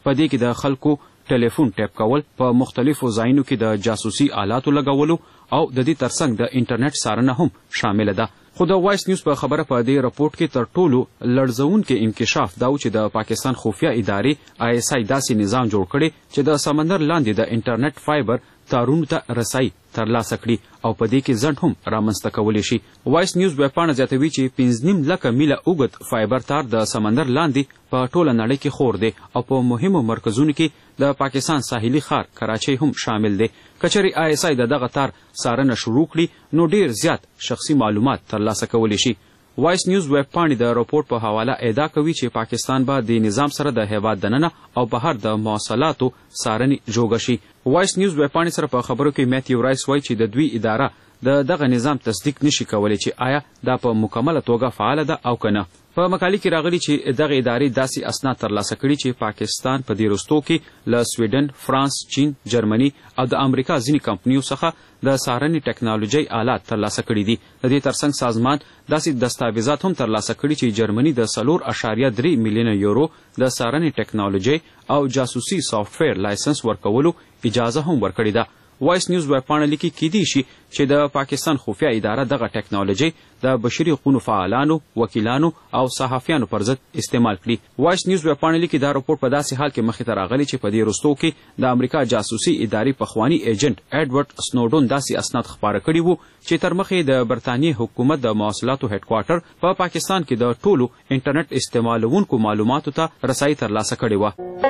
په دې کې د خلکو ټلیفون ټیپ کول، په مختلفو ځایونو کې د جاسوسي آلاتو لګولو او د دې ترڅنګ د انټرنیټ څارنه هم شامل ده. خو د وایس نیوز په خبره په دې رپورټ کې تر ټولو لړزونکي انکشاف دا و چې د پاکستان خفیه ادارې ISI داسې نظام جوړ کړي چې د سمندر لاندې د انټرنیټ فایبر تارونو ته رسایي ترلاسه کړي او په دې کې ځنډ هم رامنځته کولی شي. وایس نیوز ویبپاڼه زیاتوي چې 5.5 لکه میله اوږد فایبر تار د سمندر لاندې په ټوله نړۍ کې خور دی او په مهمو مرکزونو کې د پاکستان ساحلي ښار کراچۍ هم شامل دی. کچرې ISI دغه تار څارنه شروع کړي نو ډیر زیات شخصي معلومات ترلاسه کولی شي. وایس نیوز ویبپاڼې د رپورټ په حواله ادعا کوي چې پاکستان به د نظام سره د هیواد دننه او بهر د مواصلاتو څارنې جوګه شي. وایس نیوز ویبپاڼې سره په خبرو کې میتیو رایس وایي چې د دوی اداره د دغه نظام تصدیق نشي کولی چې آیا دا په مکمله توګه فعاله ده او که نه. په مقالې کې راغلي چې دغه ادارې داسې اسناد ترلاسه کړي چې پاکستان په دې وروستو کې له سویډن، فرانس، چین، جرمني او د امریکا ځینې کمپنیو څخه د څارنې ټکنالوژۍ آلات ترلاسه کړي دي. د دې ترڅنګ سازمان داسې دستاویزات هم ترلاسه کړي چې جرمني د 4.3 میلیونه یورو د څارنې ټکنالوژۍ او جاسوسي سافټویر لایسنس ورکولو اجازه هم ورکړې ده. وایس نیوز ویبپاڼه لیکي کیدی شي چې د پاکستان خفیه اداره دغه ټکنالوژي د بشري حقوقو فعالانو، وکیلانو او صحافیانو پر ضد استعمال کړي. وایس نیوز ویبپاڼه لیکي دا رپورټ په داسې حال کې مخې ته راغلی چې په دې وروستو کې د امریکا جاسوسي ادارې پخوانی ایجنټ ایډورډ سنوډن داسې اسناد خپاره کړي وو چې تر مخې د برتانیې حکومت د مواصلاتو هډ کوارټر په پاکستان کې د ټولو انټرنیټ استعمالونکو معلوماتو ته رسایي ترلاسه کړې وه.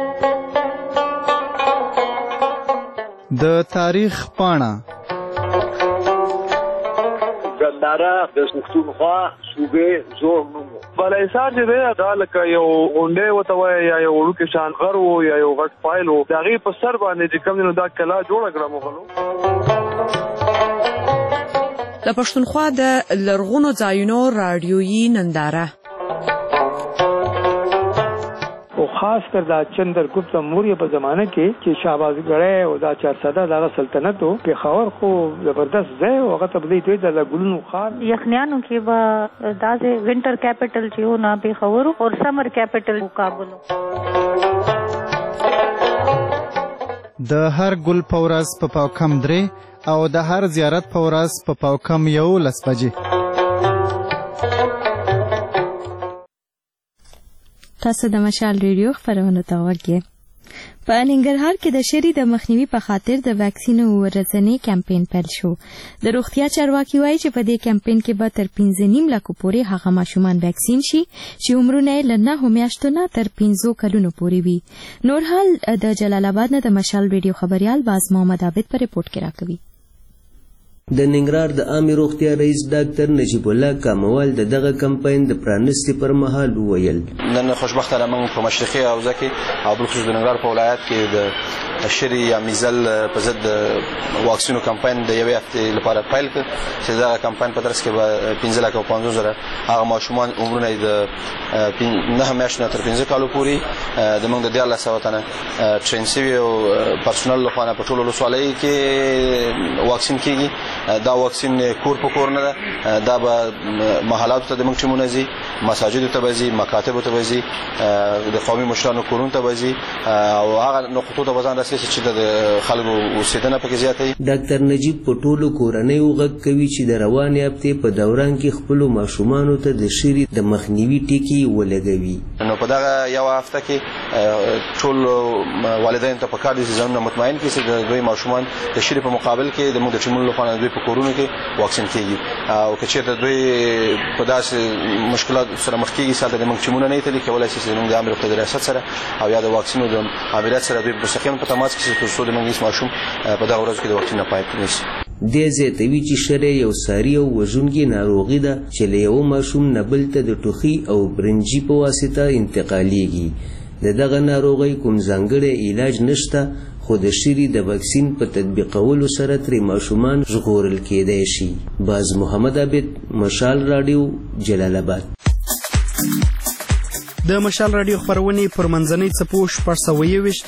د تاریخ پاڼه ګنداره د پښتونخوا صوبې زوړ نوم بلایسار چې دی دا لکه یو غونډۍ ورته وایي یا یو وړوکی شان غر و یا یو غټ فایل و د هغې په سر باندې چې کوم دی نو دا کلا جوړه کړه مغلو. د پښتونخوا د لرغونو ځایونو راډیویي ننداره او خاص کر دا چندرګپت موریه په زمانه کې چې شهبازګړی او دا 400 دغه سلطنت او پېښور خو زبردست ځای او هغه ته بدلی دوی د ګلونو خار یخنیانو کې به دا وینټر کیپټل چې و نه پېښور او سمر کیپټل کابل. د هر ګل په ورځ په پاوکم 3 او د هر زیارت په ورځ په پاوکم 11 بجې. تاسو د مشال ریډیو خبرونه ته وګورئ. په ننګرهار کې د شری د مخنیوي په خاطر د ویکسینو ورځنی کمپاین پیل شو. د روغتیا چارواکي وایي چې په دې کمپاین کې به تر 15.5 لکه پورې هغه ماشومان ویکسین شي چې عمرونه یې له 9 میاشتو نه تر 15 کلونو پورې وي. نور حال د جلال آباد نه د مشال ریډیو خبريال باز محمد عابد په ریپورت کې راکوي. د ننګرهار د عامې روغتیا رئیس ډاکټر نجیب الله کاموال دغه کمپاین د پرانستې پر مهال وویل نن خوشبختانه موږ په مشرقي حوزه کې او بالخصوص د ننګرهار په ولایت کې د شری یا میزل په ضد واکسینو کمپاین د یوې هفتې لپاره پیل کړ چې دغه کمپاین په ترڅ کې به 15,50,000 هغه ماشومان عمرونه د 9 میاشتو نه تر 15 کالو پورې د موږ د 1300 تنه ټرین شوي او پرسونل لخوا په ټولو ولسوالیو کې واکسین کیږي. دا واکسین کور په کور نه ده، دا به محلاتو ته د موږ ټیمونه ځي، مساجدو ته به ځي، مکاتبو ته به ځي، د قومي مشرانو کورونو ته به ځي او هغه نقطو ته به ځان رسوي چې د خلکو اوسېدنه پکې زیاته وي. ډاکټر نجیب په ټولو کورنیو غږ کوي چې د روانې هفتې په دوران کې خپلو ماشومانو ته د شری د مخنیوي ټکي ولګوي. نو په دغه یو هفته کې ټول والدین ته پکار دي چې ځانونه مطمئن کړي چې د دوی ماشومان د شری په مقابل کې د موږ د ټیمونو لخوا دوی په کورونو کې واکسین کیږي او که چېرته دوی په داسې مشکلات سره مخ کیږي سالته د موږ ټیمونه نه یې تلي کولی شي چې موږ د عامې روغتیا د ریاست سره او یا د واکسینو د ماموریت سره دوی مستقیم په تماس کې تر څو د موږ هیڅ ماشوم په دغه ورځو کې د واکسین نه پاتې نه شي. دې زیاتوي چې شری یو ساري او وژونکې ناروغي ده چې له یو ماشوم نه بل ته د ټوخي او برنجي په واسطه انتقالیږي. د دغه ناروغۍ کوم ځانګړی علاج نشته خو د شری د واکسین په تطبیقولو سره ترې ماشومان ژغورل کېدای شي. باز محمد عابد، مشال راډیو، جلال آباد. د مشال راډیو خبرونې پر منځنۍ څپو 620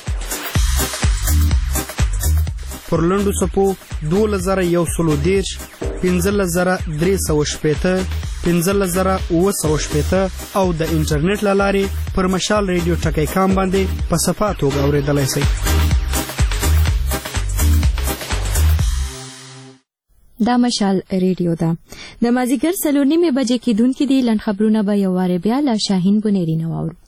پر لنډو څپو 2110 15380 15980 او د انټرنیټ له لارې پر مشال ریډیو ټکی کام باندې په صفا توګه اورېدلی شئ. دا مشال ریډیو ده. د مازیګر 4:30 بجې کېدونکي دي. لنډ خبرونه به یو وارې بیا له شاهین بنيري نه واورو.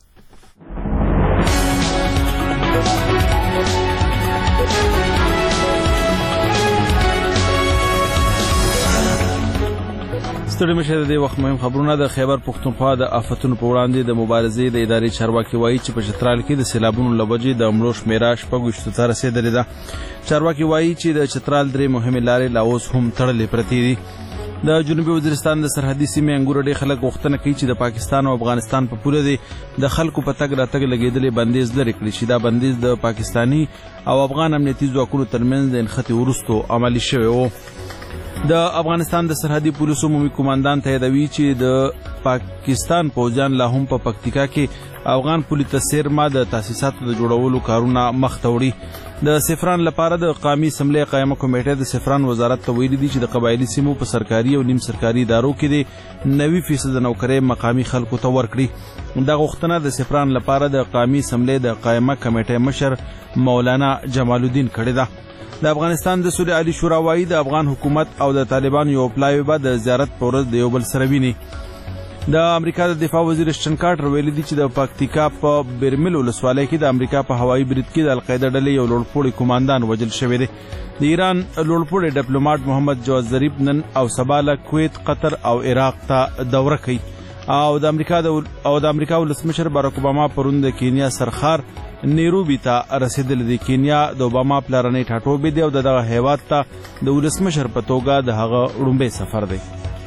ستړي مشه د وخت مهم خبرونه. د خیبر پښتونخوا د آفتونو په وړاندې د مبارزې د ادارې چارواکي وایي چې په چترال کې د سیلابونو له وجې د مړو شمیره 26 ته رسېدلې ده. چارواکي وایي چې د چترال 3 مهمې لارې لا اوس هم تړلې پرتې دي. د جنوبي وزیرستان د سرحدي سیمې انګور ډېر خلک غوښتنه کوي چې د پاکستان او افغانستان په پوله دی د خلکو په تګ راتګ لګېدلې بندیز لرې کړي شي. دا بندیز د پاکستاني او افغان امنیتي ځواکونو ترمنځ د نښتې وروسته عملي شوی و. د افغانستان د سرحدي پولیسو عمومي قوماندان تاییدوي چې د پاکستان پوځیان لا هم په پکتیکا کې افغان پولي تسیرما د تاسیساتو د جوړولو کارونه مخ ته وړي. د سفران لپاره د قومي اسمبلی قایمه کمیټه د سفران وزارت ته ویلي دي چې د قبایلي سیمو په سرکاري او نیم سرکاري ادارو کې د 90% نوکرۍ مقامي خلکو ته ورکړي. دا غوښتنه د سفران لپاره د قومي اسمبلی د قایمه کمیټې مشر مولانا جمال الدین کړې ده. د افغانستان د صلح عالی شورا وایي د افغان حکومت او د طالبانو یو پلاوی به د زیارت په ورځ د یو بل سره ویني. د امریکا د دفاع وزیر اشټن کارټر ویلي دي چې د پکتیکا په برمل ولسوالۍ کې د امریکا په هوایي برید کې د القاعده ډلې یو لوړپوړی قوماندان وژل شوی دی. د ایران لوړپوړی ډیپلوماټ محمد جواد ظریف نن او سبا له کویت، قطر او عراق ته دوره کوي. او د امریکا ولسمشر باراک اوباما پرون د کینیا سرخار نیروبي ته رسیدلی دی. کینیا د اوباما پلارنی ټاټوبی دی او دغه هیواد ته د ولسمشر په توګه د هغه وړومبی سفر دی.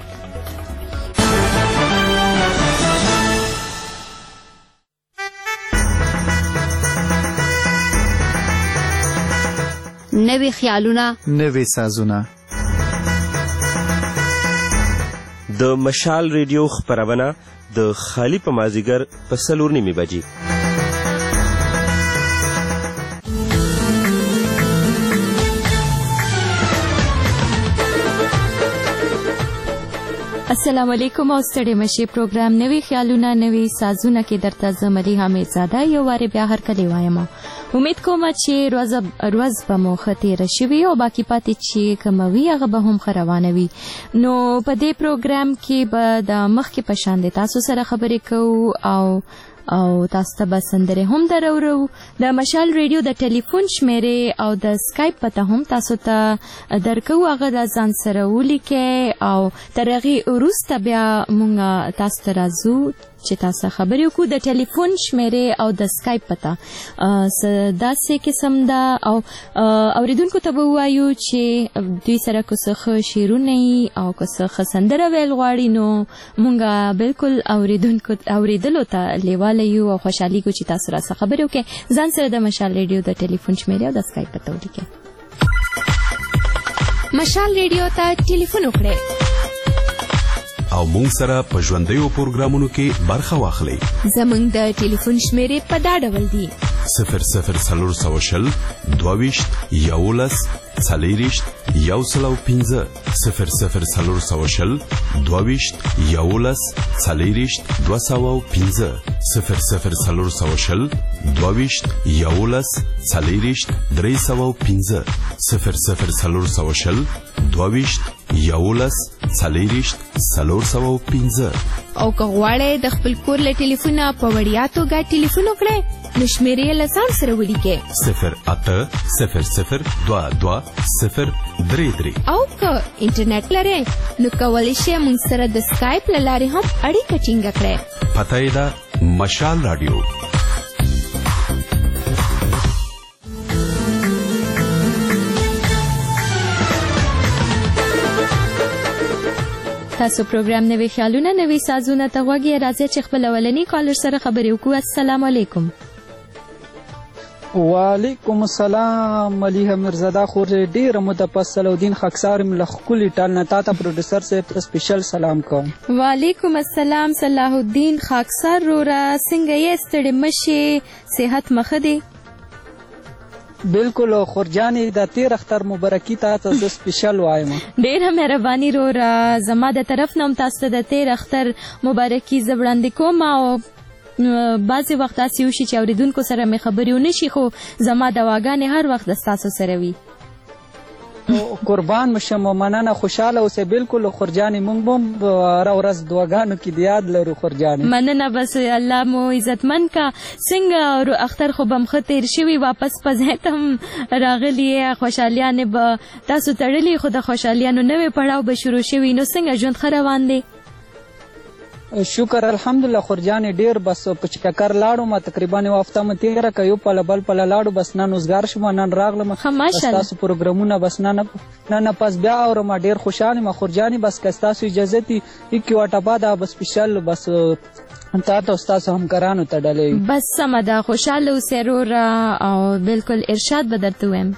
نوې خیالونه، نوې سازونه. د مشال ریډیو خپرونه د خالی په مازیګر په 4:30 بجې. السلام علیکم او ستړي مشه. پروګرام نوې خیالونه نوې سازونه کې درته زمري حمیدزاده یو واره بیا هر کله وایم. امید کوم چې روز به مو خطر شوي او باقی پاتې چې کموي هغه به هم خروانوي. نو په دې پروګرام کې به د مخکې په شان د تاسو سره خبرې کوو او تاسو ته به سندرې هم درورو. د مشال ریډیو د ټلیفون شمیرې او د سکایپ پته هم تاسو ته درکو. هغه د ځان سره ولیکئ او تر هغې وروسته بیا مونږ تاسو ته راځو چې تاسو خبرې وکړو. د ټلیفون شمیرې او د سکایپ پته داسې قسم ده او اوریدونکو ته به ووایو چې دوی سره که څه ښه شعرونه او که څه ښه سندره ویل غواړي نو مونږ بالکل اوریدلو ته لیواله یو او خوشحالي کو چې تاسو راڅخه خبرې وکړئ. ځان سره د مشال ریډیو د ټلیفون شمیرې او د سکایپ پته ولیکئ. مشال ریډیو ته ټلیفون وکړئ او مونږ سره په ژوندیو پروګرامونو کې برخه واخلئ. زمونږ د ټلیفون شمیرې په دا ډول دي: 00420 22 11 40 105 00420 22 11 40 205 00420 22 11 40 305 00420 22 11 40 305. او که غواړئ د خپل کور له ټلیفونه په وړیا توګه ټلیفون وکړئ نو شمیرې له ځان سره ولیکئ 080022 او که انټرنیټ لرئ نو کولی شئ موږ سره د سکایپ له لارې هم اړیکه ټینګه کړئ. پته یې ده مشال راډیو. تاسو پروګرام نوې خیالونه نوې سازونه ته غوږ یې. راځئ چې خپل اولنی کالر سره خبرې وکړو. السلام علیکم. وعلیکم السلام. ملیحه میرزاده خور ډیره متپسل او دین خاکسار ملخکلی ټال نه تاته پروډوسر صاحب ته سپیشل سلام کوم. وعلیکم السلام صلاح الدین خاکسار رورا څنګه یې؟ ستړي مشي، صحت مخه دی؟ بالکل خورجانې د تیر اختر مبارکي تاسو زه سپیشل وایم. ډیره مهرباني رورا، زما د طرف نه هم تاسو د تیر اختر مبارکي زه وړاندې کوم او بعضې وخت داسې وشي چې اورېدونکو سره مې خبرې ونه شي خو زما دواګانې هر وخت د ستاسو سره وي. قربان مشم مننه، خوشحاله اوسئ. بالکل خورجانې موږ به هم هره ورځ دعاګانو کې د یاد لرو خورجانې. مننه، بس الله مو عزتمن کا. څنګه اختر خو به هم ښه تېر شوي، واپس په ځای ته هم راغلي یې، خوشحالیانې به تاسو تړلي، خو د خوشحالیانو نوی پړاو به شروع شوي. نو څنګه ژوند ښه روان دی؟ شکر الحمدلله خورجانې ډیر بس په چکر لاړم، تقریبا یو هفته مې تېره کړه، یو پله بل پله لاړو، بس نن اوزګار شوم، نن راغلم ستاسو پروګرامونه بس نن پس بیا اورم، ډیر خوشحال یم خورجانې. بس که ستاسو اجازه دي یک واټه بعد بس سپیشل بس تا ته ستاسو همکارانو ته ډلې. بس سمه ده، خوشحاله اوسئ وروره او بالکل ارشاد به درته ویم.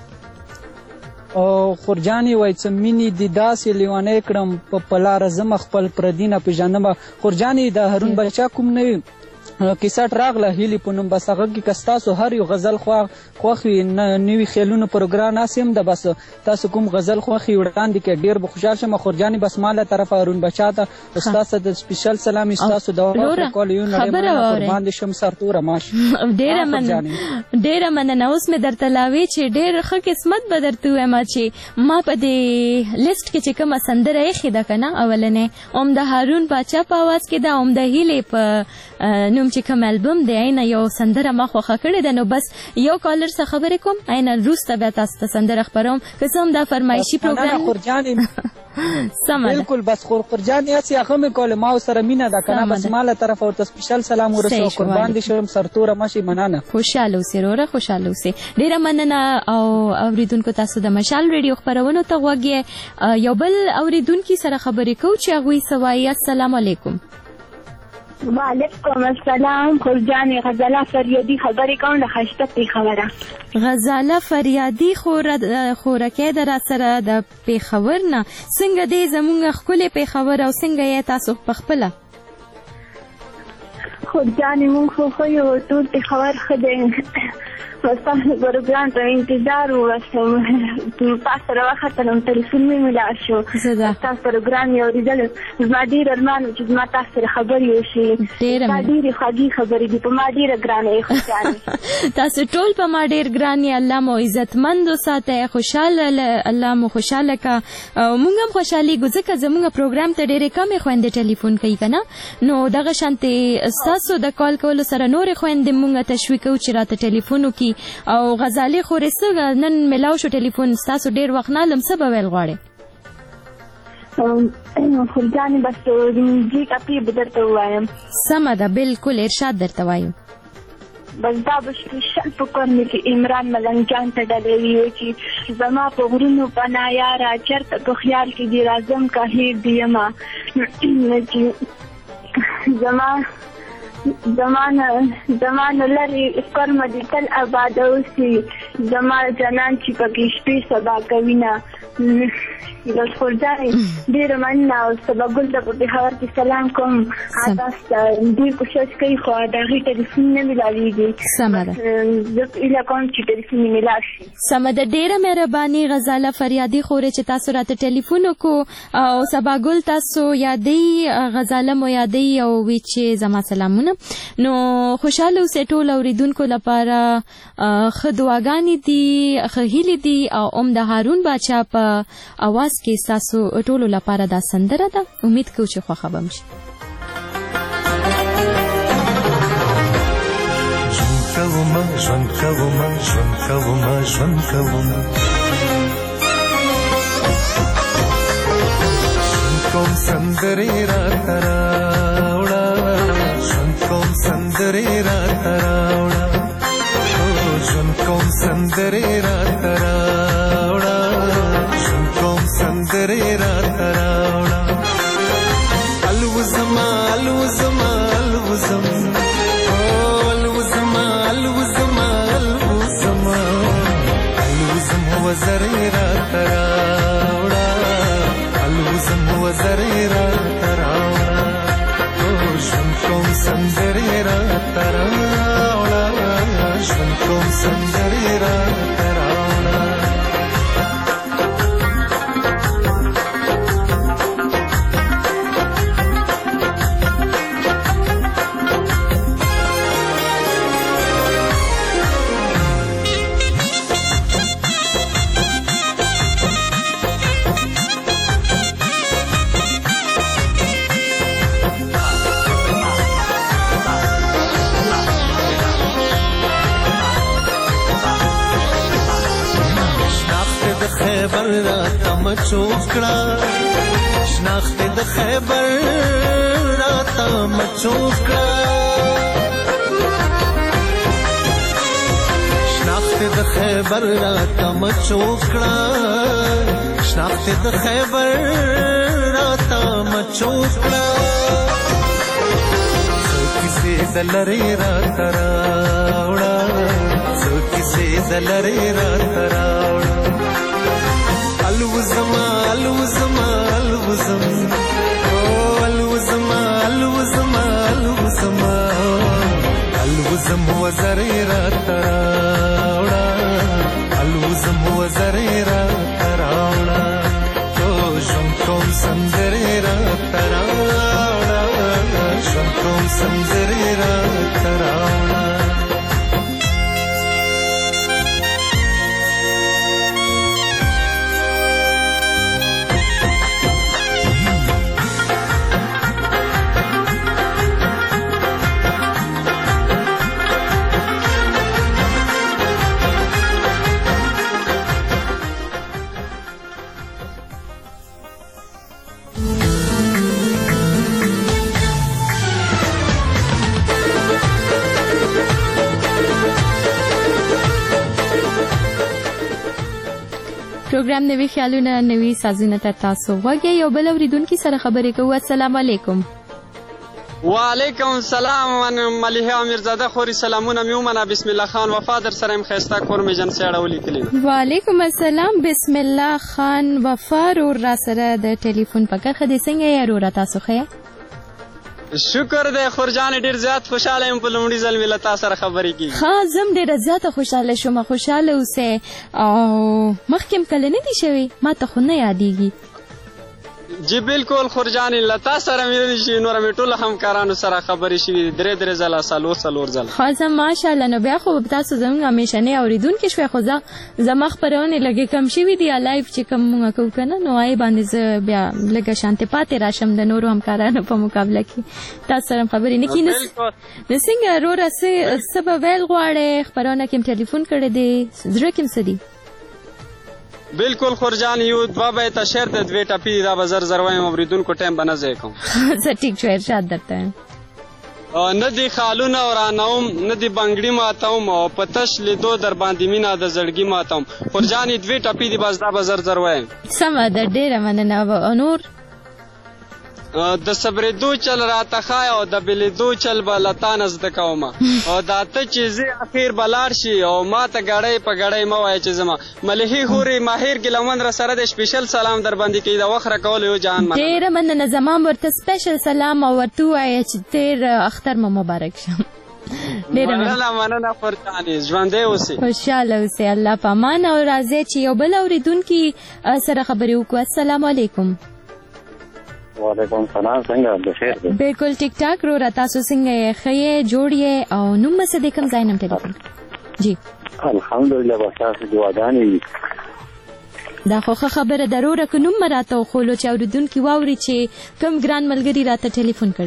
او خورجانې وایي څه مینې دي داسې لیونی کړم په لاره ځمه خپل پردي نه پېژنمه. خورجانې د هارون بچا کوم نوي کیسټ راغله هیلې په نوم، بس هغه کې که ستاسو هر یو غزل خوښ وي، نوي خیلونو پروګرام ناسې هم ده، بس تاسو کوم غزل خوښ وي وړاندې کړئ، ډېر به خوشحال شم خورجانې. بس ما له طرفه هارون بچا ته ستاسو د سپیشل سلام، ستاسو د کول یو نړۍ مننه، قربان دې شم سرتوره ماش. ډېره مننه. اوس مې درته لاوي چې ډېر ښه قسمت به درته ووایم چې ما په دې لیسټ کې چې کومه سندره ایښې ده که نه اولنۍ، هم د هارون باچا په اواز کې ده، هم د هیلې په نوم چې کوم البم دی اینه یو سندره ما خوښه کړې ده. نو بس یو کالر څه خبرې کوم، اینه وروسته بیا تاسو ته سندره خپروم، که څه هم دا فرمایشي پروګرام سمه ده. بالکل بس خورجانې هسې هغه مې کوله، ما سره مینه ده که نه، بس ما له طرفه ورته سپیشل سلام ورسوه، قربان دې شم سرتوره مشي. مننه، خوشحاله اوسئ وروره، خوشحاله اوسئ. ډېره مننه. او اوریدونکو تاسو د مشال ریډیو خپرونو ته غوږ یې. یو بل اوریدونکي سره خبرې کوو چې هغوی څه وایي. السلام علیکم. وعلیکم السلام. خورجانې غزاله فریادي خبرې کوم د ښایسته پېښوره. غزاله فریادي خورکۍ ده را سره د پېښور نه. څنګه دی زموږ ښکلې پېښور او څنګه یې تاسو په خپله؟ خورجانې موږ خو ښه یو، ټول پېښور ښه دی، بس تاسو پروګرام ته انتظار ووسم، تاسو سره وختلم، تلیفون مې میلاو شو، تاسو پروګرام یې اورېدل، زما ډېر ارمان و چې زما تاسو سره خبرې وشي. دا ډېرې خوږې خبرې دي، په ما ډېره ګرانه یې خورجانې. تاسو ټول په ما ډېر ګران یې، الله مو عزتمند وساتی، خوشحاله الله مو خوشحاله که. موږ هم خوشحالېږو ځکه زموږ پروګرام ته ډېرې کمې خویندې ټلیفون کوي که نه، نو دغه شانتې ستاسو د کال کولو سره نورې خویندې موږ تشویقوو چې راته ټلیفون وکړي. او غزالې خورې څه نن میلاو شو ټلیفون، ستاسو ډېر وخت نه لم، څه به ویل غواړې؟ خورجانې بس دې ټپې به درته ووایم. سمه ده، بالکل ارشاد درته وایو. بس دا به سپیشل په کور مې کې عمران ملنګ جان ته ډلې وي چې زما په غرونو پناه یاره، چېرته په خیال کې دې راځم که هېر دې یمه، چې زمانه لرې کرمه دې تل آباده اوسي، زما جانان چې پکې شپې سبا کوینه. بس خورجانې ډېره مننه. او سباګل ته په پېښور کې سلام کوم، تاسو ته ډېر کوشش کوي خو د هغې ټلیفون نه میلاوېږي. سمه ده، زه هیله کوم چې ټلیفون یې میلاو شي. سمه ده، ډېره مهرباني غزاله فریادي خورې چې تاسو راته ټلیفون وکړو او سباګل تاسو یادوي، غزاله مو یادوي او وی چې زما سلامونه. نو خوشحاله اوسئ، ټول اورېدونکو لپاره ښه دعاګانې دي، ښه هیلې دي او هم د هارون باچا په اواز کې ستاسو ټولو لپاره دا سندره ده. امید کوو چې خوښه به م شي. ژوند کوم سندرې راته راوړه، ژوند کوم سندرې راته راوړه، ژوند کوم سندرې راته راوړه، ژوند کوم سندرې راته راوړه. الوزما الوزما الوزم، الوزما الوزما الوزما الوزم وزرې راته راوړه، الوزم وزرې راته راوړه، ژوند کوم سندرې راته راوړه، ژوند کوم سندرې راته راوړه. خیبر راته مچوکړه شناخت د خیبر راته مچوکړه شناخت د خیبر راته مچوکړه شناخت د خیبر راته مچوکړه څوکې دلری راته راوړه څوکې دلری راته راوړه الوزما الوزما الوزم الوزما الوزما الوزما الوزم وزری راته راوړه الوزم وزری راته راوړه ژوند کوم سندرې راته راوړه ژوند کوم سندرې راته راوړه پروګرام نوي خیالونه نوي سازونه ته تاسو وګورئ یو بل اوریدونکو سره خبرې کوو. السلام علیکم. وعلیکم السلام. ملیحه امیرزاده خوري سلامونه میومنه. بسم الله خان وفادر سره خسته کور می جن سره ولیکلی. وعلیکم السلام. بسم الله خان وفار را سره د ټلیفون په کارخه د څنګه یې ورو تاسو خیا شکر دې خورجان ډیر زیات خوشاله یم په لومړي ځل ملت تاسو سره خبرې کی. ها زم ډیر زیات خوشاله شوم. خوشاله اوسه او مخکم کله نه دی شوی ما ته خو نه یادېږي. جی بالکل خورجان لتا سره مې شي نور مې ټول همکارانو سره خبرې شوې درې ځله سالور ځله. خاصه ماشاءالله نو بیا خو تاسو زموږ همیشنه اوریدونکو شوي خو زما خبرونه لګي کم شوي دی لایف چې کم مونږ کوو کنه نو آی باندې بیا لګه شانته پاتې راشم د نورو همکارانو په مقابله کې تاسو سره خبرې نه کینې. نو څنګه رورا سبب ویل غواړي خبرونه کې ټلیفون کړی دی زړه کې سدي. بالکل خورجان یو بابا ته شعر د دوی ټپی دا بازار زروایم اوریدونکو ټایم بنځه کوم. زه ټیک شو ارشاد درته. نه دی خالونه ورانوم نه دی بنگړی ماتوم او پتش لیدو در باندې مینا د زړګي ماتوم. خورجان دوی ټپی دی باز دا بازار زروایم. سم د ډیره مننه نور. د صبر دو چل راته خای او د بل دو چل بلتان از د کومه او دا ته چې اخیر بلار شي او ما ته غړې په غړې مو وای چې زما ملهي خوري ماهر ګلمن را سره د سپیشل سلام در باندې کې دا وخره کول یو جان من ډیر مننه زما ورته سپیشل سلام او ورته وای چې تیر اختر مو مبارک شه. ډیر مننه فرتانی ژوندې اوسې خوشاله اوسې الله پامان او راځي چې یو بل اوریدونکو سره خبرې وکړو. السلام علیکم. وعلیکم السلام. څنګه بخیر دی؟ بالکل ټیک ټاک رو تاسو څنګه خې جوړې او نوم څه د کوم ځای نم ټلیفون؟ جی الحمدلله بس تاسو دعاګانې دا خو خبره ضروره که نوم راته خو لو چې اوریدونکو واوري چې کوم ګران ملګری راته ټلیفون کړي.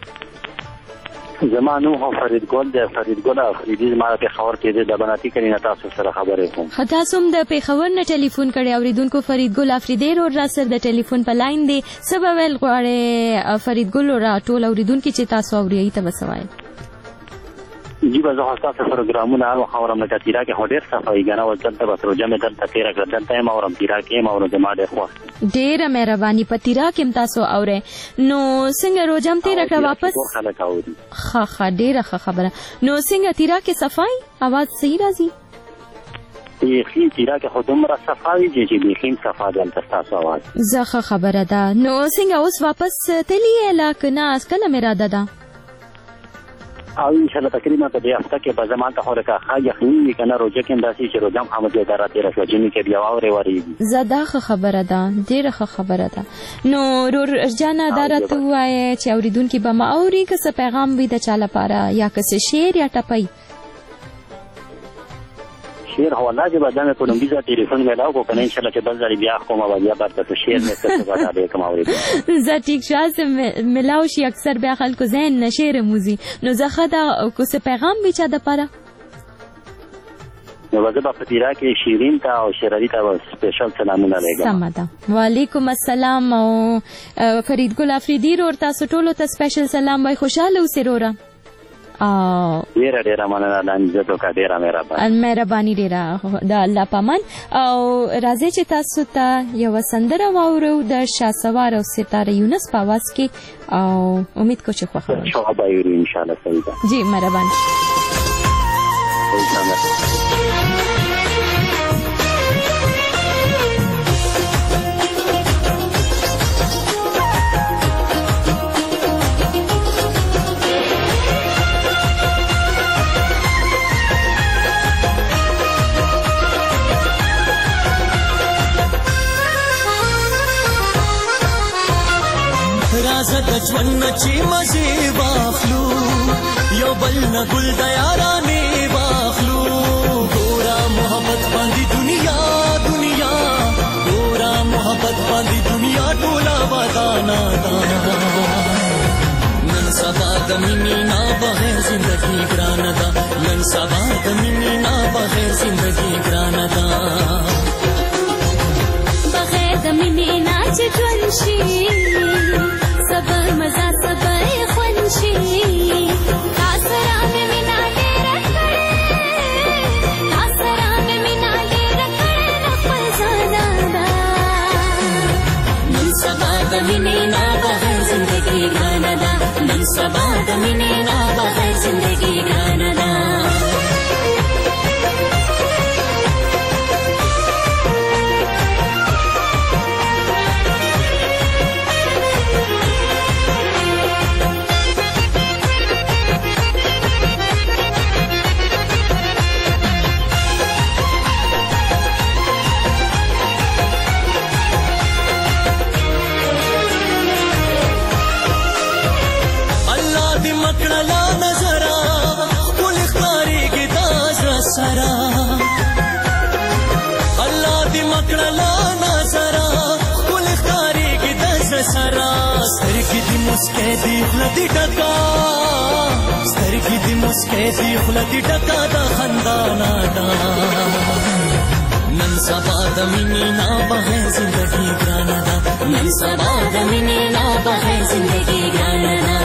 زما نوم هم فرید ګل دی. فرید ګل افریدي زما په خبر کې د بناتي کړي تاسو سره خبرې کوم. خطا سوم د پیښور نه ټلیفون کړي اوریدونکو فرید ګل افریدي را سره د ټلیفون په لاین دی. سبب ول غواړي فرید ګل را ټول اوریدونکو چې تاسو اوري ته وسوای. جی به زه تاسو پروګرامونه هغه خبرم نه کتیرا کې هډیر صفای غنا ولته به پروژه مې دلته تیر کړ دلته ما اورم تیرا کې ما اورم د ما ډیر خو ډیر مهرباني پتیرا کې تاسو اوره نو څنګه روزم تیر کړ واپس خا ډیر خبره نو څنګه تیرا کې صفای आवाज صحیح راځي. یخی تیرا کې خودم را صفای چې یخین صفا دلته تاسو आवाज زخه خبره ده. نو څنګه اوس واپس تللی لکه نه کله مې را ده او ان شاء الله تقریبا په دې هفته کې به زمان ته خورکه خا یقیني کنه روزه کې انداسي چې روزم حمد اداره تیر شو چې کې بیا اوري وری زده خبره ده ډیره خبره ده. نو رور جانا دارته وای چې اوریدونکو به ما اوري که څه پیغام وي د چاله پاره یا که څه شعر یا ټپي شعر هو الله چې بدن په لومبي ځای ټلیفون ملاو کو کنه ان شاء الله چې بل ځای بیا کومه بیا برته شعر نه څه ودا به کوم اوري زه ټیک شاسم ملاو شي اکثر بیا خلکو ذهن نشیر موزي نو زه خدا کو څه پیغام وی چا د پاره نو زه به په تیرا کې شیرین ته او شیرالي ته سپیشل سلامونه لګم. سمه ده. وعلیکم السلام. او فرید ګل افریدي ورور تاسو ټولو ته سپیشل سلام وای. خوشاله اوسئ وروره. ډیره مننه لانجه تو کا ډیره مهرباني ډیره د الله پامان. او راځي چې تاسو ته یو سندره واورو د شاسوار او ستاره یونس په आवाज کې او امید کو چې خوښه وي. شواب ایرو ان شاء الله. صحیح ده جی مهرباني. رازه د ژوند چې مزې واخلو یو بل نه ګل د یارانې واخلو ګورا محبت باندې دنیا ګورا محبت باندې دنیا ټوله ودانا نن سبا د مینې نه بغیر زندگی ګرانه ده نن سبا د مینې نه بغیر زندگی ګرانه ده بغیر د مینې نه چې ژوند شي صبر مزه صبر خوانشي تاسره مې مینا ډېره کړې تاسره مې مینا ډېره کړې خپل ځانا نن سبا د مینې نه بغیر زندگی ګرانه ده نن سبا د مینې نه بغیر زندگی ګرانه ده مسکے دی خلدی ڈکا سترګې دی مسکے دی خلدی ډکا د خندانا دا نن سبا د مینې نه بغیر زندگی ګرانه ده نن سبا د مینې نه بغیر زندگی ګرانه ده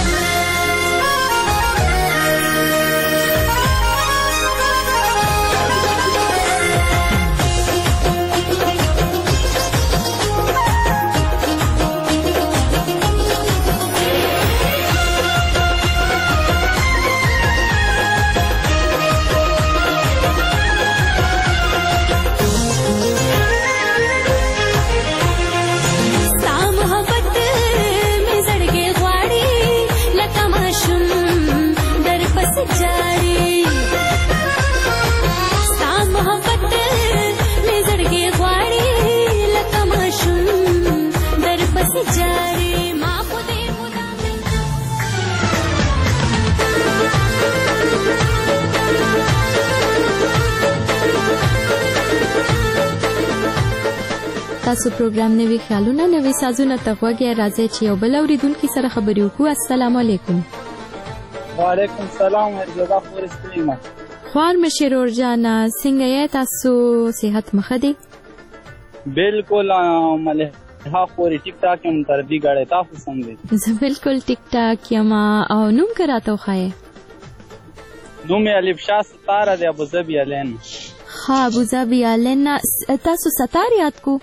تاسو پروګرام نوي خیالونه نوي سازونه ته غوږی راځي چې یو بل اوریدونکو سره خبرې وکړو. السلام علیکم. وعلیکم السلام. مرزا خور سلیمان خوار مشرور جانا څنګه یې تاسو صحت مخه دی؟ بالکل مله ها خوري ټیک ټاک هم تر دې غړې تاسو سم دي. زه بالکل ټیک ټاک یم. او نوم کراته خای نوم الف شاه ستاره دی ابو ظبي الین. ها ابو ظبي الین. تاسو ستاره یاد کو؟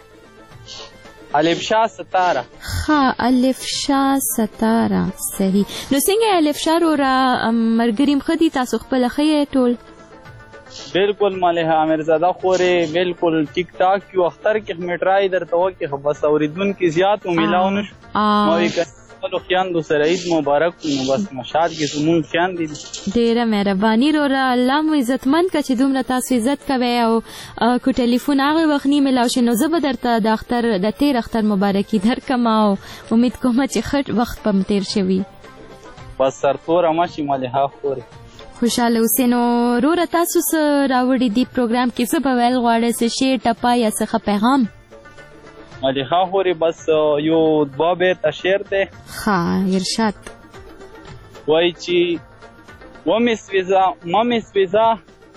الف شاه ستاره. ها الف شاه ستاره صحیح. نو څنګه الف شاه را مرګریم خدي تاسو خپل خې ټول؟ بالکل ماله امرزاده خوري بالکل ټیک ټاک یو اختر کې میټرای درته وکي بس اوریدون کې زیات ومیلاو نشو موري کلو خیان دو سره عید مبارک نو بس مشاد کې زمون خیان دي. ډیره مهرباني وروره. الله مو عزتمن کړي چې دومره تاسو عزت کوي او کو ټلیفون هغه وخت نه ملاو شي نو زه به درته د اختر د تیر اختر مبارکي درکم او امید کوم چې خټ وخت په تیر شوي. بس سرتور ماشي ماله خوري خوشاله اوسئ. نو وروره تاسو سره راوړي دی پروګرام کې څه په ویل غواړئ څه شعر ټپه یا څه پیغام؟ ماله خوري بس یو دوه بیت شعر دی. ها ارشاد. وای چې ومې سویزا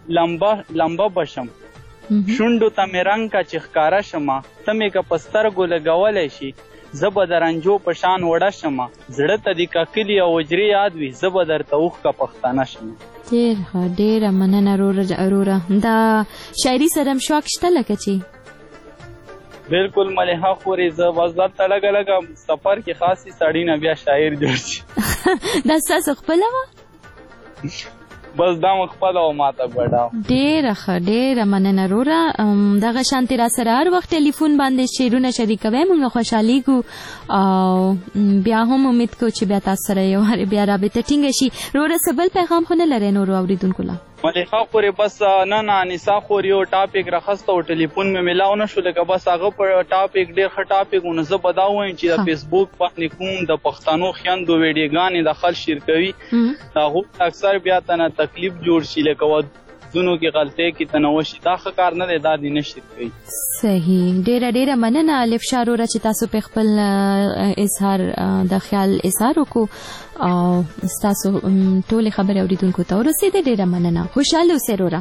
لمبه بشم شونډو ته مې رنګ کا چې ښکاره شمه ته مې که په سترګو لګولی شي زه به د رنجو په شان وړه شمه زړه ته دې ککلي او حجرې یاد وي زه به درته اوښکه پښتانه شمه. ډېره مننه وروره. دا شاعري سره هم شوق شته لکه چې بالکل ملیحه خورې زه بس دلته لږه لږه سفر کې خاصې سړي نه بیا شاعر جوړ شي. دا ستاسو خپله وه؟ بس دا مو خپله و ما ته ګډه. ډېره ښه ډېره مننه وروره. دغه شانتې را سره هر وخت ټلیفون باندې شعرونه شریکوئ موږ خوشحالیږو او بیا هم امید کوو چې بیا تاسو سره یو وارې بیا رابطه ټینګه شي. وروره څه بل پیغام خو نه لرئ نورو اورېدونکو له؟ ملیحه خورې بس نن انیسا خور یو ټاپک راخسته او ټلیفون مې میلاو نه شو لکه بس هغه په ټاپک ډېر ښه ټاپک و نو زه به دا ووایم چې د فیسبوک باندې کوم د پښتنو خویندو ویډیوګانې د خلک شیر کوي د هغو اکثر بیا ته نه تکلیف جوړ شي لکه ودونو کې غلطۍ کې ته نه وشي دا ښه کار نه دی دا دې نه شیر کوي. صحیح. ډېره مننه الف شاه وروره چې تاسو په خپل اظهار د خیال اظهار وکړو او ستاسو ټولې خبرې اورېدونکو ته ورسېدې. ډېره مننه. خوشحاله اوسئ وروره.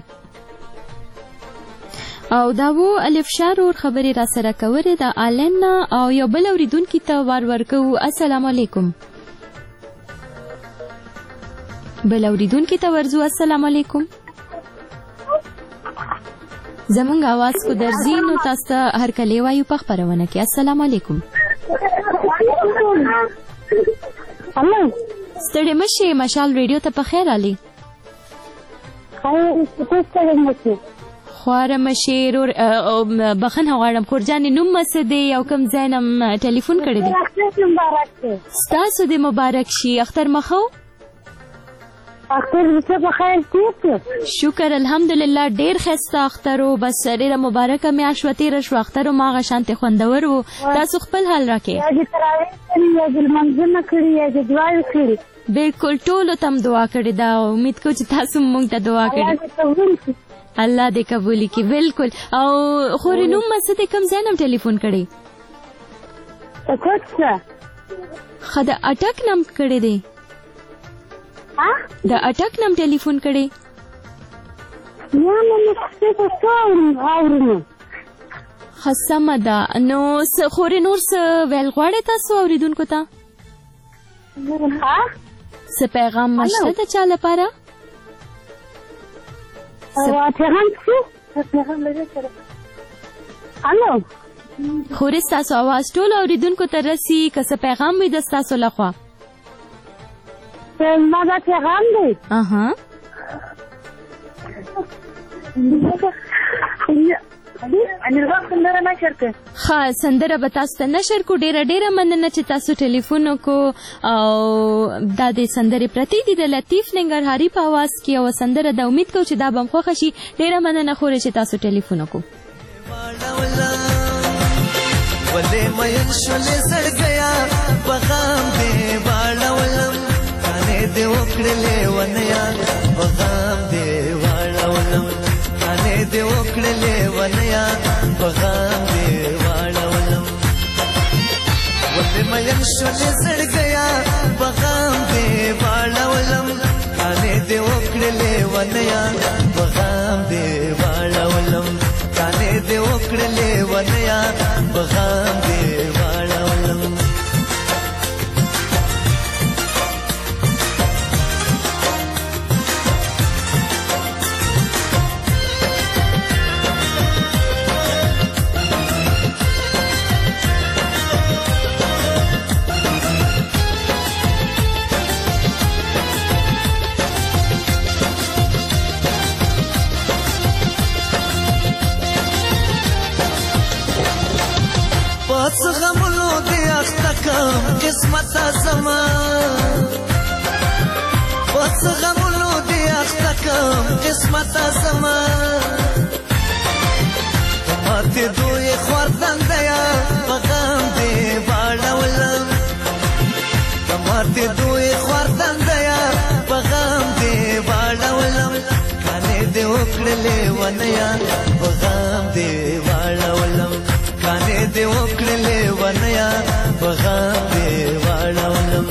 او دا و الف شاه ورور خبرې را سره کولې د آلین او یو بل اورېدونکي ته ورکوو. السلام علیکم. بل اورېدونکي ته ورځو. السلام علیکم. زمونږ आवाज کو درځي نو تاسو ته هر کله وایو په خبرونه کې. السلام علیکم. هلو ستړي مشي مشال ریډیو ته په خیر علي. خواره مشي رور بخنه غواړم خورجانې نوم څه دی او کوم ځای نه ټلیفون کړی دی؟ ستاسو دې مبارک شي. اختر مخو اختر څه په خیر کیږي؟ شکر الحمدلله ډېر ښایسته اختر و. بس ډېره مبارکه میاشت وتېره شوه. اختر هم هغه شانتې خوندور و. تاسو خپل حال راکړئ. یا دې تراویح کړي یا دې لمانځونه کړي یا دې دعاوې کړي. بالکل ټولو ته هم دعا کړې ده. امید کوو چې تاسو هم موږ ته دعا کړي. الله دې قبول کړي. بالکل. او خورې نوم څه دی کوم ځای نه ټلیفون کړی؟ ښه د اټک نم کړی دی؟ د اټک نم ټلیفون کړی؟ ښه سمه ده. نو خورې نور څه ویل غواړئ تاسو اورېدونکو ته؟ څه پیغام شته د چا لپاره؟ خورې ستاسو اواز ټولو اورېدونکو ته رسي که څه پیغام وي د ستاسو لخوا؟ ما دا پیغام دی. ښه سندره به تاسو ته نشر کو. ډېره مننه چې تاسو ټلیفون وکړو او دا د سندرې پرتې دي د لطیف ننګرهاري په اواز کې او سندره د امید کوم چې دا به م خوښه شي. ډېره مننه خورې چې تاسو ټلیفون وکړو. ولې مین شولې سړ گیا بغام دې واړولم کانې دې وکړلې ونیا بغام دې واړولم کانې دې وکړلې ونیا بغام دې واړولم ولې مین شولې سړ گیا بغام دې واړولم کانې دې وکړلې ونیا بغام دې واړولم کانې دې وکړلې ونیا بغام دې واړولم پس غمونو دې اخته کم قسمت زما پس غمونو دې اخته کم قسمت زما ماته دوی خوردندیا بغام دې واړولم ماته دوی خوردندیا بغام دې واړولم کانې دې وکړلې ونیا بغام دې واړولم کانې دې وکړلې ونیا بغام دې واړولم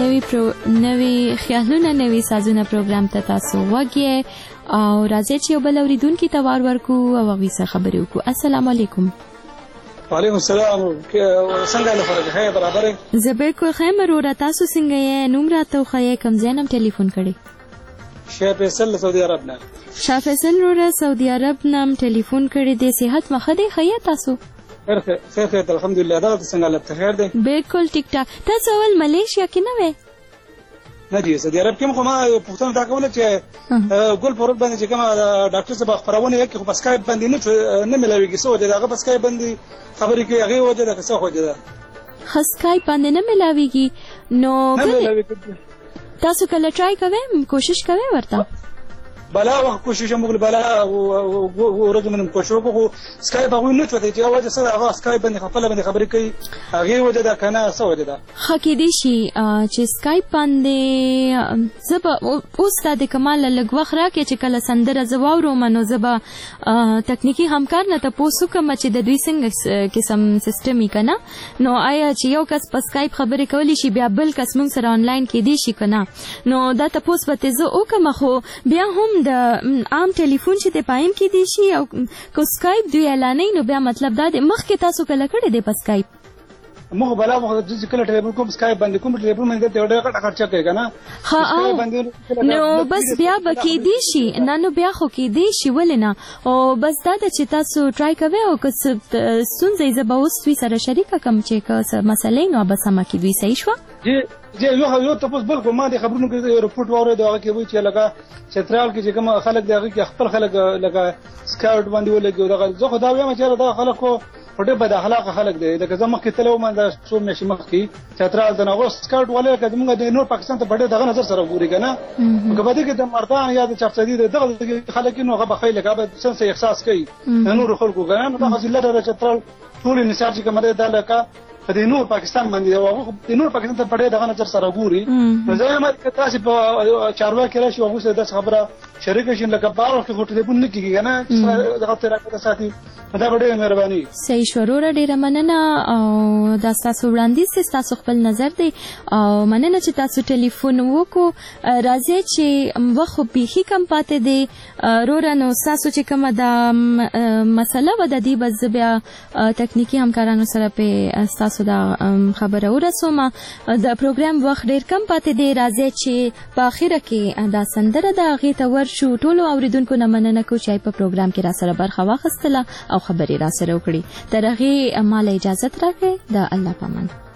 نوي خیالونه نوي سازونه پروګرام ته تاسو وګورئ او راځي چې یو بل اوریدونکي ته وار ورکو او هغوی سره خبرې وکړو. السلام علیکم. وعلیکم السلام. څنګه له فرق هي برابر؟ زه بالکل ښه یم وروره، تاسو څنګه یې؟ نوم راته وښایئ، کوم ځای نه ټلیفون کړی؟ شاه فیصل سعودي عرب نه. شاه فیصل وروره سعودي عرب نه ټلیفون کړی دی. صحت مخه دی؟ ښه یې تاسو؟ خیر الحمدلله. دا څنګه حالت خیر دی؟ بالکل ټیک ټاک. تاسو اول ملیشیا کې نه وې؟ نه دي سعودي عرب کې. خو ما پوښتنه دا کوله چې ګل پروت باندې چې کوم ډاکټر صاحب خبرونه یې خو بس کای باندې نه ملاويږي. سو دې هغه بس کای باندې خبرې کوي، هغه وجه ده څه وجه ده خسکای باندې نه ملاويږي. نو تاسو کله ټرای کوئ، کوشش کوئ ورته؟ بلا وخت کوشش موږ بلا ورځ من کوشش وکړو. سکای به نه چوتې چې اواز سره هغه سکای باندې خپل باندې خبرې کوي، هغه وجه ده کنه څه وجه ده خکې دي شي چې سکای باندې زبا اوس د کمال لږ وخت راکې چې کله سندره زواورو منو زبا تکنیکی همکار نه تاسو کوم چې د دوی څنګه قسم سیستم کنه. نو آیا چې یو کس په سکایپ خبرې کولی شي بیا بل کس موږ سره آنلاین کې دی شي کنه؟ نو دا تاسو به زه وکم، خو بیا هم د عام ټلیفون چې د پایم کې دی شي او کو سکایپ دوی اعلانې نو بیا مطلب دا د مخ کې تاسو کله کړی دی په سکایپ؟ موږ بلا وخت چې کله ټلیفون کوم سکایپ باندې کوم ټلیفون باندې ته ډېر کټ خرچه کوي کنه. ها نو بس بیا بکې دی شي نه، نو بیا خو کې دی شي ولنه. او بس دا چې تاسو ټرای کوئ او که ستونزې زه به اوس دوی سره شریکه کوم چې که مسلې نو به سمه کې دوی صحیح شوه. جی یو تاسو بالکل ما د خبرونو کې رپورټ واورید هغه کې وایي چې لکه چترال کې چې کوم خلک دی هغه کې خپل خلک لکه سکاوټ باندې ولګي دغه زه خو دا وایم چې دا خلک خو ډېر بد اخلاق خلک دی. لکه زه مخکې تلو ما دا څو میاشتې مخکې چترال د نغوس سکاوټ ولې که زموږ د نور پاکستان ته ډېر دغه نظر سره ګوري کنه. که په دې کې د مردان یا د چرچدي دغه خلک نو هغه بخیل هغه به څنګه احساس کوي نور خلکو کنه. نو دا فضیلت د چترال ټول نصاب چې کومه ده لکه په نور پاکستان باندې او د نور پاکستان ته پړې دغه نظر سره ګوري. نو زه هم تاسو په چارواکي راشي او څه د خبره شریک شین لکه بارو کې هوټل نه کیږي کنه دغه تر راکته ساتي. دا ډېره مهرباني. صحیح شروع ډېره مننه او دا تاسو وړاندیز تاسو خپل نظر دی او مننه چې تاسو ټلیفون وکړو. راځي چې وخت به کم پاتې دی رورانو تاسو چې کومه دا مسله و د دې بس بیا تکنیکی همکارانو سره په تاسو دا خبره ورسوم. د پروګرام وخت ډېر کم پاتې دی. راځي چې په اخره کې دا سندره د هغې ته ورشو. ټولو اوریدونکو نه مننه کوم چې په پروګرام کې را سره برخه واخیستله او خبرې را سره وکړي. تر هغې مال اجازت راکړئ. د الله پامان.